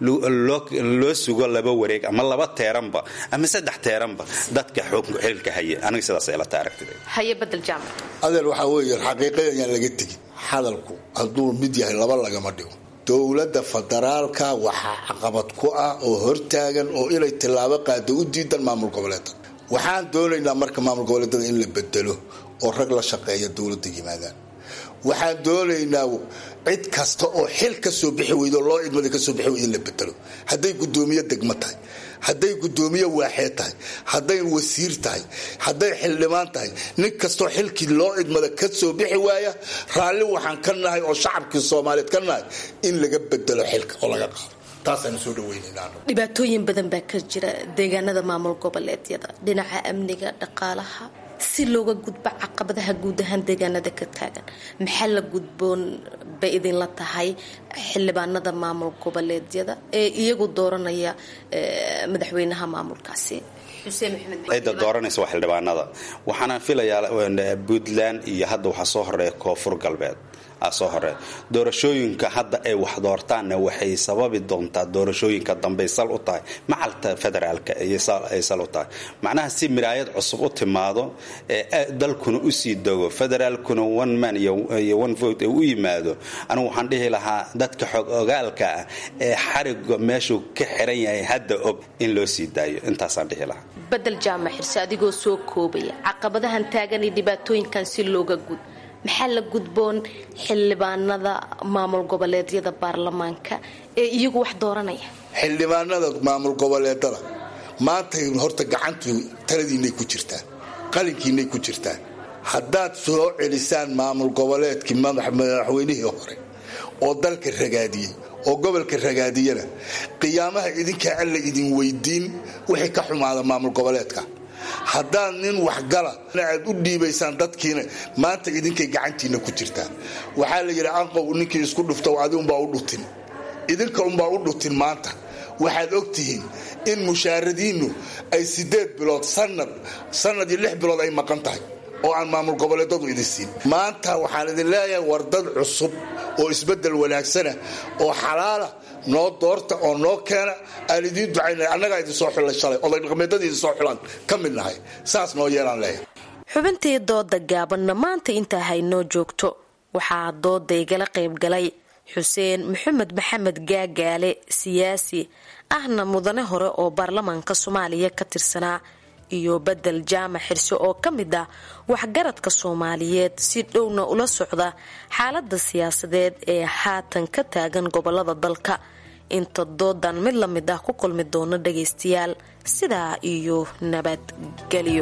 loo sugo laba wareeg ama laba teeranba ama saddex teeranba dadka xukunka xilka haya aniga sidaas ay la taaragtay haye bedel jaamac adeer waxa weeye xaqiiqadan aan laga tagi hadalku haduu mid yahay laba laga ma dhigo dawladda federaalka waxa caqabad ku ah oo hortaagan oo inay tilaabo qaado u diidan maamul goboleedka waxaan doonaynaa marka maamul goboleedada in la bedelo oo rag la shaqeeya dawladda yimaadaan waxaan doonaynaa cid kasta oo xil ka soo bixi weydo loo idmada ka soo bixi weydo in la bedelo hadday gudoomiye degmo tahay hadday gudoomiye waaxeed tahay hadday wasiir tahay hadday xildhibaan tahay nin kastoo xilkii loo idmada ka soo bixi waaya raalli waxaan ka nahay oo shacabkii Soomaaliyeed ka nahay in laga bedelo xilka oo laga qaado taasaan soo dhaweynaynaa dhibaatooyin badan baa ka jira deegaanada maamul goboleedyada dhinaca amniga dhaqaalaha si looga gudbo caqabadaha guud ahaan deegaanada ka taagan maxaa la gudboon bay idin la tahay xildhibaanada maamul goboleedyada ee iyagu dooranaya madaxweynaha maamulkaasi xuseen maxamed ayda dooranaysa wax xildhibaanada waxaan filayaa Puntland iyo hadda waxa soo horeeya Koonfur Galbeed asoo hore doorashooyinka hadda ay wax doortaan waxay sababi doontaa doorashooyinka dambe sal u tahay macalta federaalka ay sal u tahay macnaha si miraayad cusub u timaado ee dalkuna u sii dago federaalkuna one man iyo one vote u yimaado anigu waxaan dhihi lahaa dadka xog ogaalka ah ee xariga meeshu ka xiran yahay hadda og in loo sii daayo intaasaan dhihi lahaa bedel jaamac xirsi adigoo soo koobaya caqabadahan taagan iyo dhibaatooyinkan si looga gud maxaa la gudboon xildhibaanada maamul goboleedyada baarlamaanka ee iyagu wax dooranaya xildhibaanada maamul goboleedada maanta horta gacantu taladiinay ku jirtaa qalinkiinay ku jirtaa haddaad soo celisaan maamul goboleedkii madaxweynihii hore oo dalka ragaadiyey oo gobolka ragaadiyana qiyaamaha idinka alla idin weydiin wixii ka xumaada maamul goboleedka haddaan nin waxgala aad u dhiibaysaan dadkiina maanta idinkay gacantiina ku jirtaan waxaa la yidhi anqow ninkii isku dhufto adi unbaa u dhutin idinka unbaa u dhutin maanta waxaad ogtihiin in mushaaradiinnu ay sideed bilood sanad sanad iyo lix bilood ay maqan tahay oo aan maamul goboleedadu idin siin maanta waxaan idin leeyahay war dad cusub oo isbedel wanaagsana oo xalaala noo doorta oo noo keena aan idiin ducaynay annagaa idin soo xulay shalay oday dhaqameedadii idin soo xulaan ka mid nahay saas noo yeelaan leeyahay xubintii dooda gaabanna maanta intaa haynoo joogto waxaa dooda igala qaybgalay xuseen maxamed maxamed gaagaale siyaasi ahna mudane hore oo baarlamaanka Soomaaliya ka tirsanaa iyo bedel jaamac xirsi oo ka mid ah waxgaradka Soomaaliyeed si dhowna ula socda xaaladda siyaasadeed ee haatan ka taagan gobolada dalka inta doodan mid la mid ah ku kulmi doona dhageystayaal sidaa iyo nabadgelyo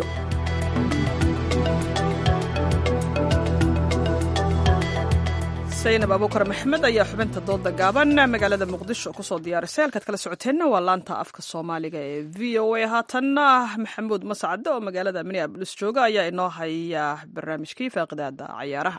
saynab abuukar maxmed ayaa xubinta dooda gaaban magaalada muqdisho kusoo diyaarisay halkaad kala socoteenna waa laanta afka soomaaliga ee v o a haatanna maxamuud mascade oo magaalada minneabolis jooga ayaa inoo haya barnaamijkii faaqidaada cayaaraha.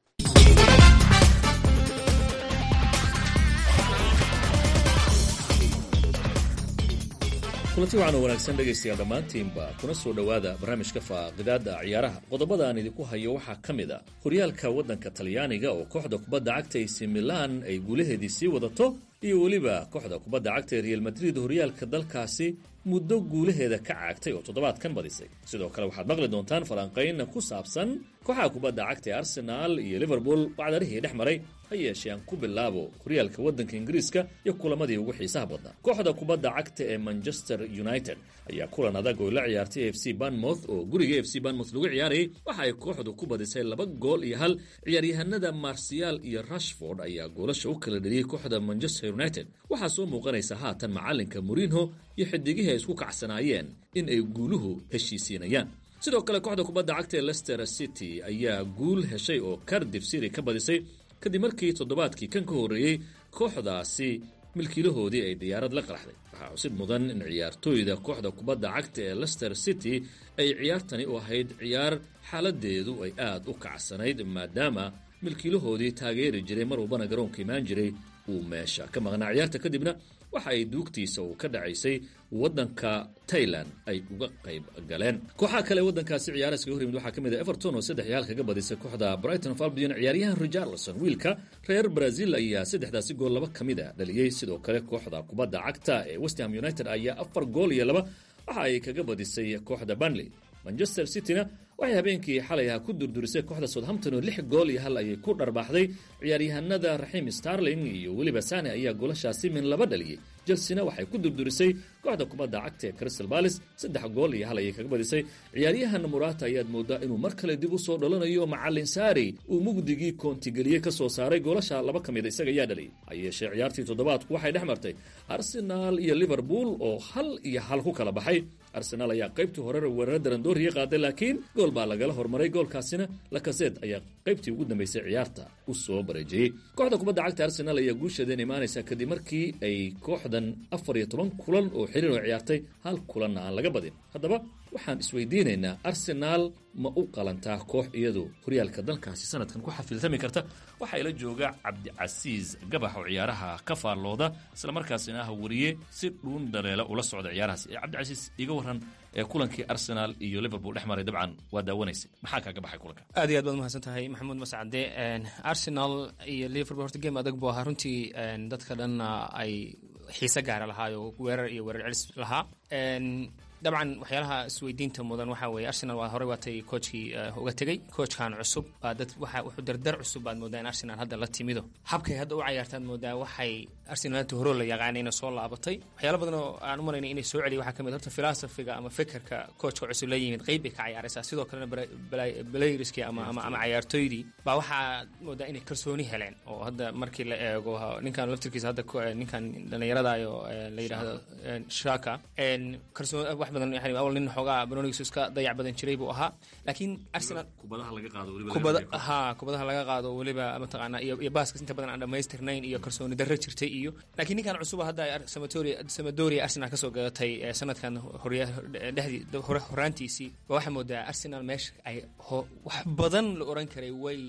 kulanti waxaan oo wanaagsan dhegaystayaal dhammaantiinba kuna soo dhowaada barnaamijka faaqidaada ciyaaraha. qodobada aan idinku hayo waxaa ka mid a horyaalka waddanka talyaaniga oo kooxda kubadda cagta ac milan ay guulaheedii sii wadato iyo weliba kooxda kubadda cagta ee real madrid horyaalka dalkaasi muddo guulaheeda ka caagtay oo toddobaadkan badisay. sidoo kale waxaad maqli doontaan falanqayn ku saabsan kooxaha kubadda cagta ee arsenaal iyo liverpool wacdarihii dhex maray ha yeeshee aan ku bilaabo horyaalka waddanka ingiriiska iyo kulamadii ugu xiisaha badnaa. kooxda kubadda cagta ee manchester united ayaa kulan adag oo la ciyaartay f c banmouth oo guriga f c banmouth lagu ciyaarayay waxa ay kooxdu ku badisay laba gool iyo hal. ciyaaryahanada marsial iyo rashford ayaa goolasha u kala dheliyey kooxda manchester united. waxaa soo muuqanaysa haatan macalinka mourinho iyo xidigihii ay isku kacsanaayeen in ay guuluhu heshiisiinayaan. sidoo kale kooxda kubadda cagta ee leicester city ayaa guul heshay oo cardiff city ka badisay kadib markii toddobaadkii kan ka horreeyey kooxdaasi milkiilahoodii ay diyaarad la qaraxday. waxaa cusub mudan in ciyaartooyda kooxda kubadda cagta ee leicester city ay ciyaartani u ahayd ciyaar xaaladeedu ay aad u kacsanayd maadaama milkiilahoodii taageeri jiray mar walbana garoonka imaan jiray uu meesha ka maqnaa. ciyaarta kadibna waxa ay duugtiisa uu ka dhacaysay waddanka Thailand ay uga qayb galeen. kooxaha kale waddankaasi ciyaaraska hor yimid waxaa ka mid ah Everton oo saddex iyo hal kaga badisay kooxda Brighton of Albion. ciyaaryahan Richarlison wiilka reer Brazil ayaa saddexdaasi gool laba ka mid ah dhaliyay. sidoo kale kooxda kubadda cagta ee West Ham United ayaa afar gool iyo laba waxa ay kaga badisay kooxda Burnley. Manchester City-na waxay habeenkii xalay ah ku durdurisay kooxda Southampton oo lix gool iyo hal ayay ku dharbaaxday. ciyaaryahanada Raheem Sterling iyo weliba Sane ayaa goolashaasi min laba dhaliyay. Chelsea-na waxay ku durdurisay kooxda kubadda cagta ee Crystal Palace saddex gool iyo hal ayay kaga badisay. ciyaaryahan Morata ayaad moodaa inuu mar kale dib u soo dhalanayo. macallin Sarri uu mugdigii koontigeliyey ka soo saaray goolasha laba ka mid isaga ayaa dhaliyay. ayeeshee ciyaartii toddobaadku waxay dhex martay Arsenal iyo Liverpool oo hal iyo hal ku kala baxay. Arsenal ayaa qaybtii hore weeraro darandooriya qaaday laakiin gool baa lagala hormaray. goolkaasina Lacazette ayaa qaybtii ugu dambeysay ciyaarta u soo bareejiyey. kooxda kubadda cagta Arsenal ayaa guushadeena imaanaysa kadib markii ay kooxdan afar iyo toban kulan oo xiriir oo ciyaartay hal kulanna aan laga badin. haddaba waxaan isweydiinaynaa Arsenal ma u qalantaa koox iyadu horyaalka dalkaasi sanadkan ku xafiltami karta? waxaa ila jooga Cabdicasiis Gabax oo ciyaaraha ka faallooda isla markaasina ah wariye si dhuun dhaleela ula socda ciyaarahaas. Cabdicasiis iga waran ee kulankii Arsenal iyo Liverpool dhex maray dabcan waa daawanaysay maxaa kaaga baxay kulanka? aad iyo aad baad mahadsan tahay Maxamuud Mascade. Arsenal iyo Liverpool horta game adag buu ahaa runtii. dadka dhan ay xiise gaara lahaayo weerar iyo weerar celis lahaa. dabcan waxyaalaha isweydiinta mudan waxaa weeye Arsenal waa horey waatay coachkii uga tegey. coachkan cusub baa dad waxa wuxuu dardar cusub baad moodaa in Arsenal hadda la timido. habkay hadda u ciyaartaan moodaa waxay Arsenal hore la yaqaanay inay soo laabatay. waxyaalo badan oo aan u malaynay inay soo celiyay waxaa ka mid horta philosophy-ga ama fikirka coachka cusub la yimid qayb bay ka ciyaaraysaa. sidoo kalena playerskii ama ama ama ciyaartoydii baa waxaa moodaa inay kalsooni heleen oo hadda markii la eego ninkan laftirkiisa hadda ninkan dhalinyarada ayo la yiraahdo Shaka kalsooni badan yani awal nin xogaa Bernardo iska dayac badan jiray buu ahaa laakiin Arsenal kubadaha laga qaado waliba kubada ha kubadaha laga qaado waliba ama taqaana iyo iyo baaska inta badan aan dhameystirnayn iyo kalsooni darro jirtay iyo laakiin ninkan cusub hadda Samatori Samadoria Arsenal ka soo gadatay sanadkan dhexdii horaantiisii waxa moodaa Arsenal meesha ay wax badan la oran karay way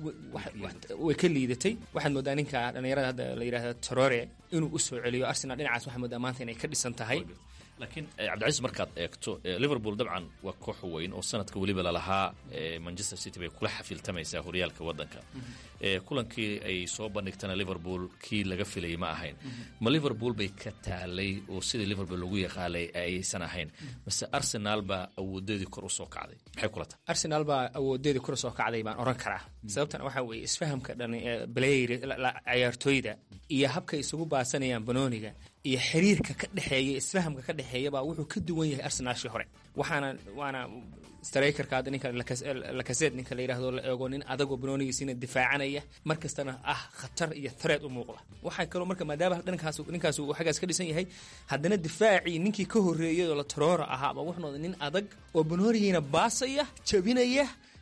way ka liidatay. waxaad moodaa ninka dhalinyarada hadda la yiraahdo Traore inuu u soo celiyo Arsenal dhinacaas waxa moodaa maanta inay ka dhisan tahay. laakiin Cabdicasiis markaad eegto Liverpool dabcan waa koox weyn oo sanadka waliba la lahaa. Manchester City bay kula xafiltamaysaa horyaalka waddanka. kulankii ay soo bandhigtana Liverpool kii laga filayay ma ahayn. ma Liverpool bay ka taalay oo sidii Liverpool lagu yaqaalay aysan ahayn base Arsenal baa awoodeedii kor u soo kacday? maxay kula tahay? Arsenal baa awoodeedii kor u soo kacday baan oran karaa. sababtan waxa weeye isfahamka dhan ee player ciyaartoyda iyo habka isugu baasanayaan banooniga iyo xiriirka ka dhaxeeya isfahamka ka dhaxeeya baa wuxuu ka duwan yahay Arsenal shii hore. waxaana waana striker-ka ninka Lacazette ninka la yiraahdo la eego nin adag oo banoonigiisina difaacanaya markastana ah khatar iyo threat u muuqda. waxay kaloo marka maadaama dhankaas ninkaas uu xagaas ka dhisan yahay haddana difaaci ninkii ka horeeyay oo la Traore ahaa ba wuxuu noqday nin adag oo banoonigiina baasaya jabinaya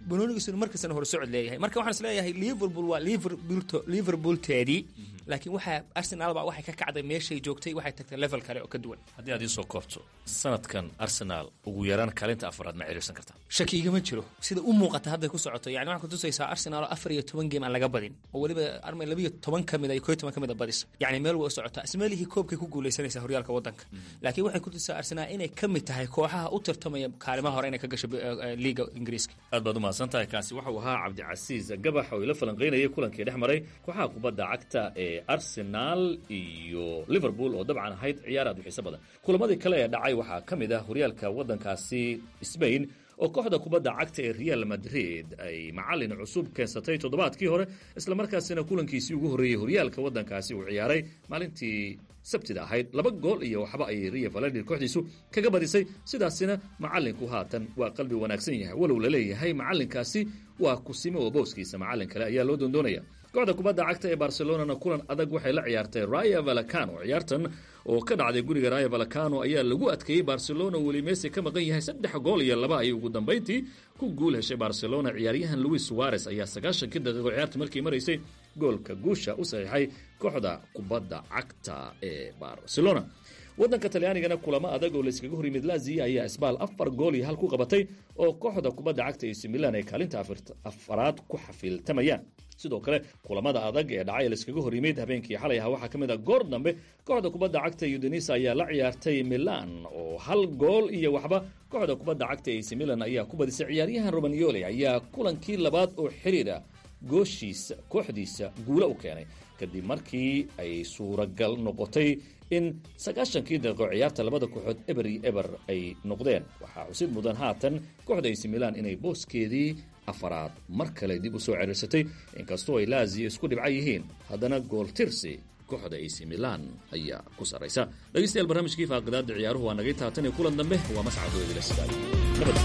banoonigiisuna markastana hor socod leeyahay marka waxaan is leeyahay Liverpool waa Liverpool Liverpool teedi laakiin waxa Arsenal baa waxay ka kacday meeshay joogtay waxay tagtay level kale oo ka duwan haddii aad soo koobto sanadkan Arsenal ugu yaraan kaalinta afraad ma ciirsan kartaa shaki igama jiro sida u muuqata hadda ku socoto yani waxa ku tusaysaa Arsenal afar iyo toban game aan laga badin oo waliba armay laba iyo toban kamid ay koob iyo toban kamid badis yani meel way socota ismaalihi koobkay ku guuleysanaysa horyaalka wadanka laakiin waxay ku tusaysaa Arsenal inay kamid tahay kooxaha u tartamaya kaalimaha hore inay ka gasho liiga Ingiriiska aad baad u mahadsantahay kaasi waxa uu ahaa Cabdicasiis Gabax oo ila falanqeynayay kulankii dhexmaray kooxaha kubadda cagta ee Arsenal iyo Liverpool oo dabcan ahayd ciyaar aad u xiiso badan kulamadii kale ee dhacay waxaa kamid ah horyaalka wadankaasi Spain oo kooxda kubadda cagta ee Real Madrid ay macallin cusub keensatay toddobaadkii hore isla markaasina kulankiisii ugu horeeyay horyaalka wadankaasi uu ciyaaray maalintii sabtida ahayd laba gool iyo waxba ay Real Valladolid kooxdiisu kaga badisay sidaasina macallinku haatan waa qalbi wanaagsan yahay walow la leeyahay macallinkaasi waa kusimo oo booskiisa macallin kale ayaa loo doondoonaya kooxda kubadda cagta ee Barcelona kulan adag waxay la ciyaartay Rayo Vallecano ciyaartan oo ka dhacday guriga Rayo Vallecano ayaa lagu adkeeyay Barcelona wali Messi ka maqan yahay saddex gool iyo laba ay ugu dambeyntii ku guul heshay Barcelona ciyaaryahan Luis Suarez ayaa sagaashan daqiiqo ciyaarta markii maraysay goolka guusha u saxiixay kooxda kubadda cagta ee Barcelona wadanka Talyaanigana kulamo adag oo la iskaga hor yimid Lazio ayaa Isbaal afar gool iyo hal ku qabatay oo kooxda kubadda cagta ee Milan ay kaalinta afaraad ku xafiltamayaan sidoo kale kulamada adag ee dhacay la iskaga hor yimid habeenkii xalay ah waxa kamid ah goor dambe kooxda kubadda cagta Udinese ayaa la ciyaartay Milan oo hal gool iyo waxba kooxda kubadda cagta ee Milan ayaa ku badisay ciyaaryahan Romagnoli ayaa kulankii labaad oo xiriira gooshiisa kooxdiisa guulo u keenay kadib markii ay suuragal noqotay in sagaashankii daqiiqo ciyaarta labada kooxood eber iyo eber ay noqdeen waxaa xusid mudan haatan kooxda A C Milan inay booskeedii afaraad mar kale dib u soo ciriirsatay inkastoo ay Lazio isku dhibca yihiin haddana gool tirsi kooxda A C Milan ayaa ku saraysa dhageystayaal barnaamijkii faaqidaada ciyaaruhu waa nagay taatan ee kulan dambe waa mascad weydila sidaay nabad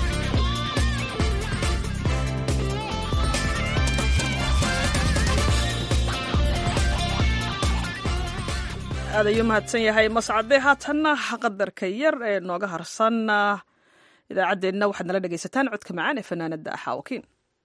aad ayuu mahadsan yahay mascade haatanna qadarka yar ee nooga harsan idaacaddeenna waxaad nala dhegaysataan codka macaan ee fanaanada xaawakiin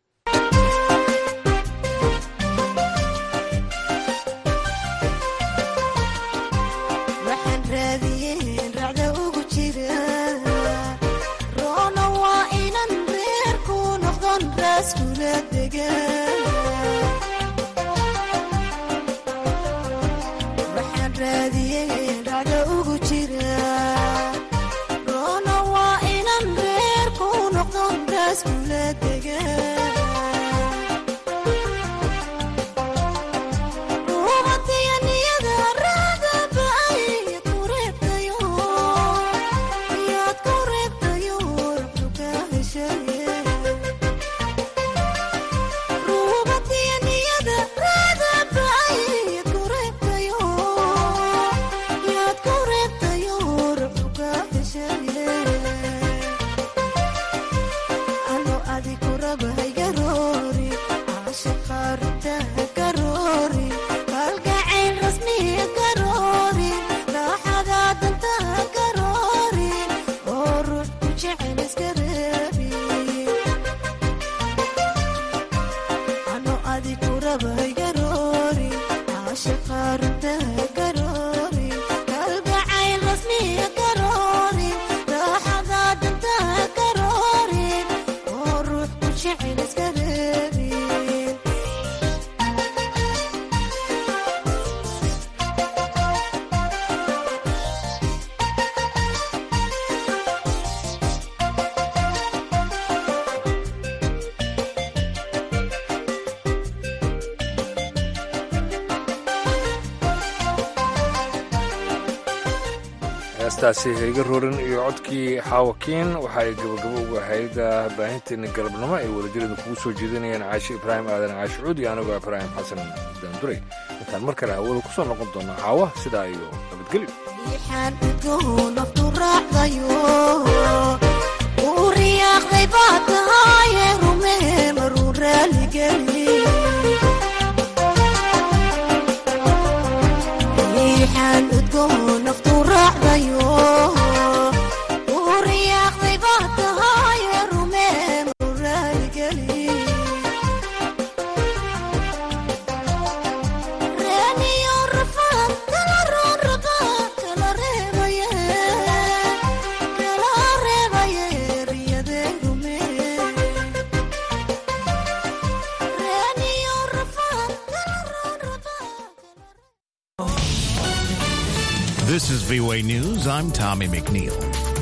heestaasi hayga roorin iyo codkii xaawakiin waxaay gabagabo ugu ahayd baahinteena galabnimo ay wadajirada kugu soo jeedinayaan caashi ibraahim aadan caashi cuud iyo anigoo ibraahim xasan daanduray intaan mar kale hawada ku soo noqon doonaa xaawa sidaa iyo nabadgelyo This is V O A News. I'm Tommy McNeil.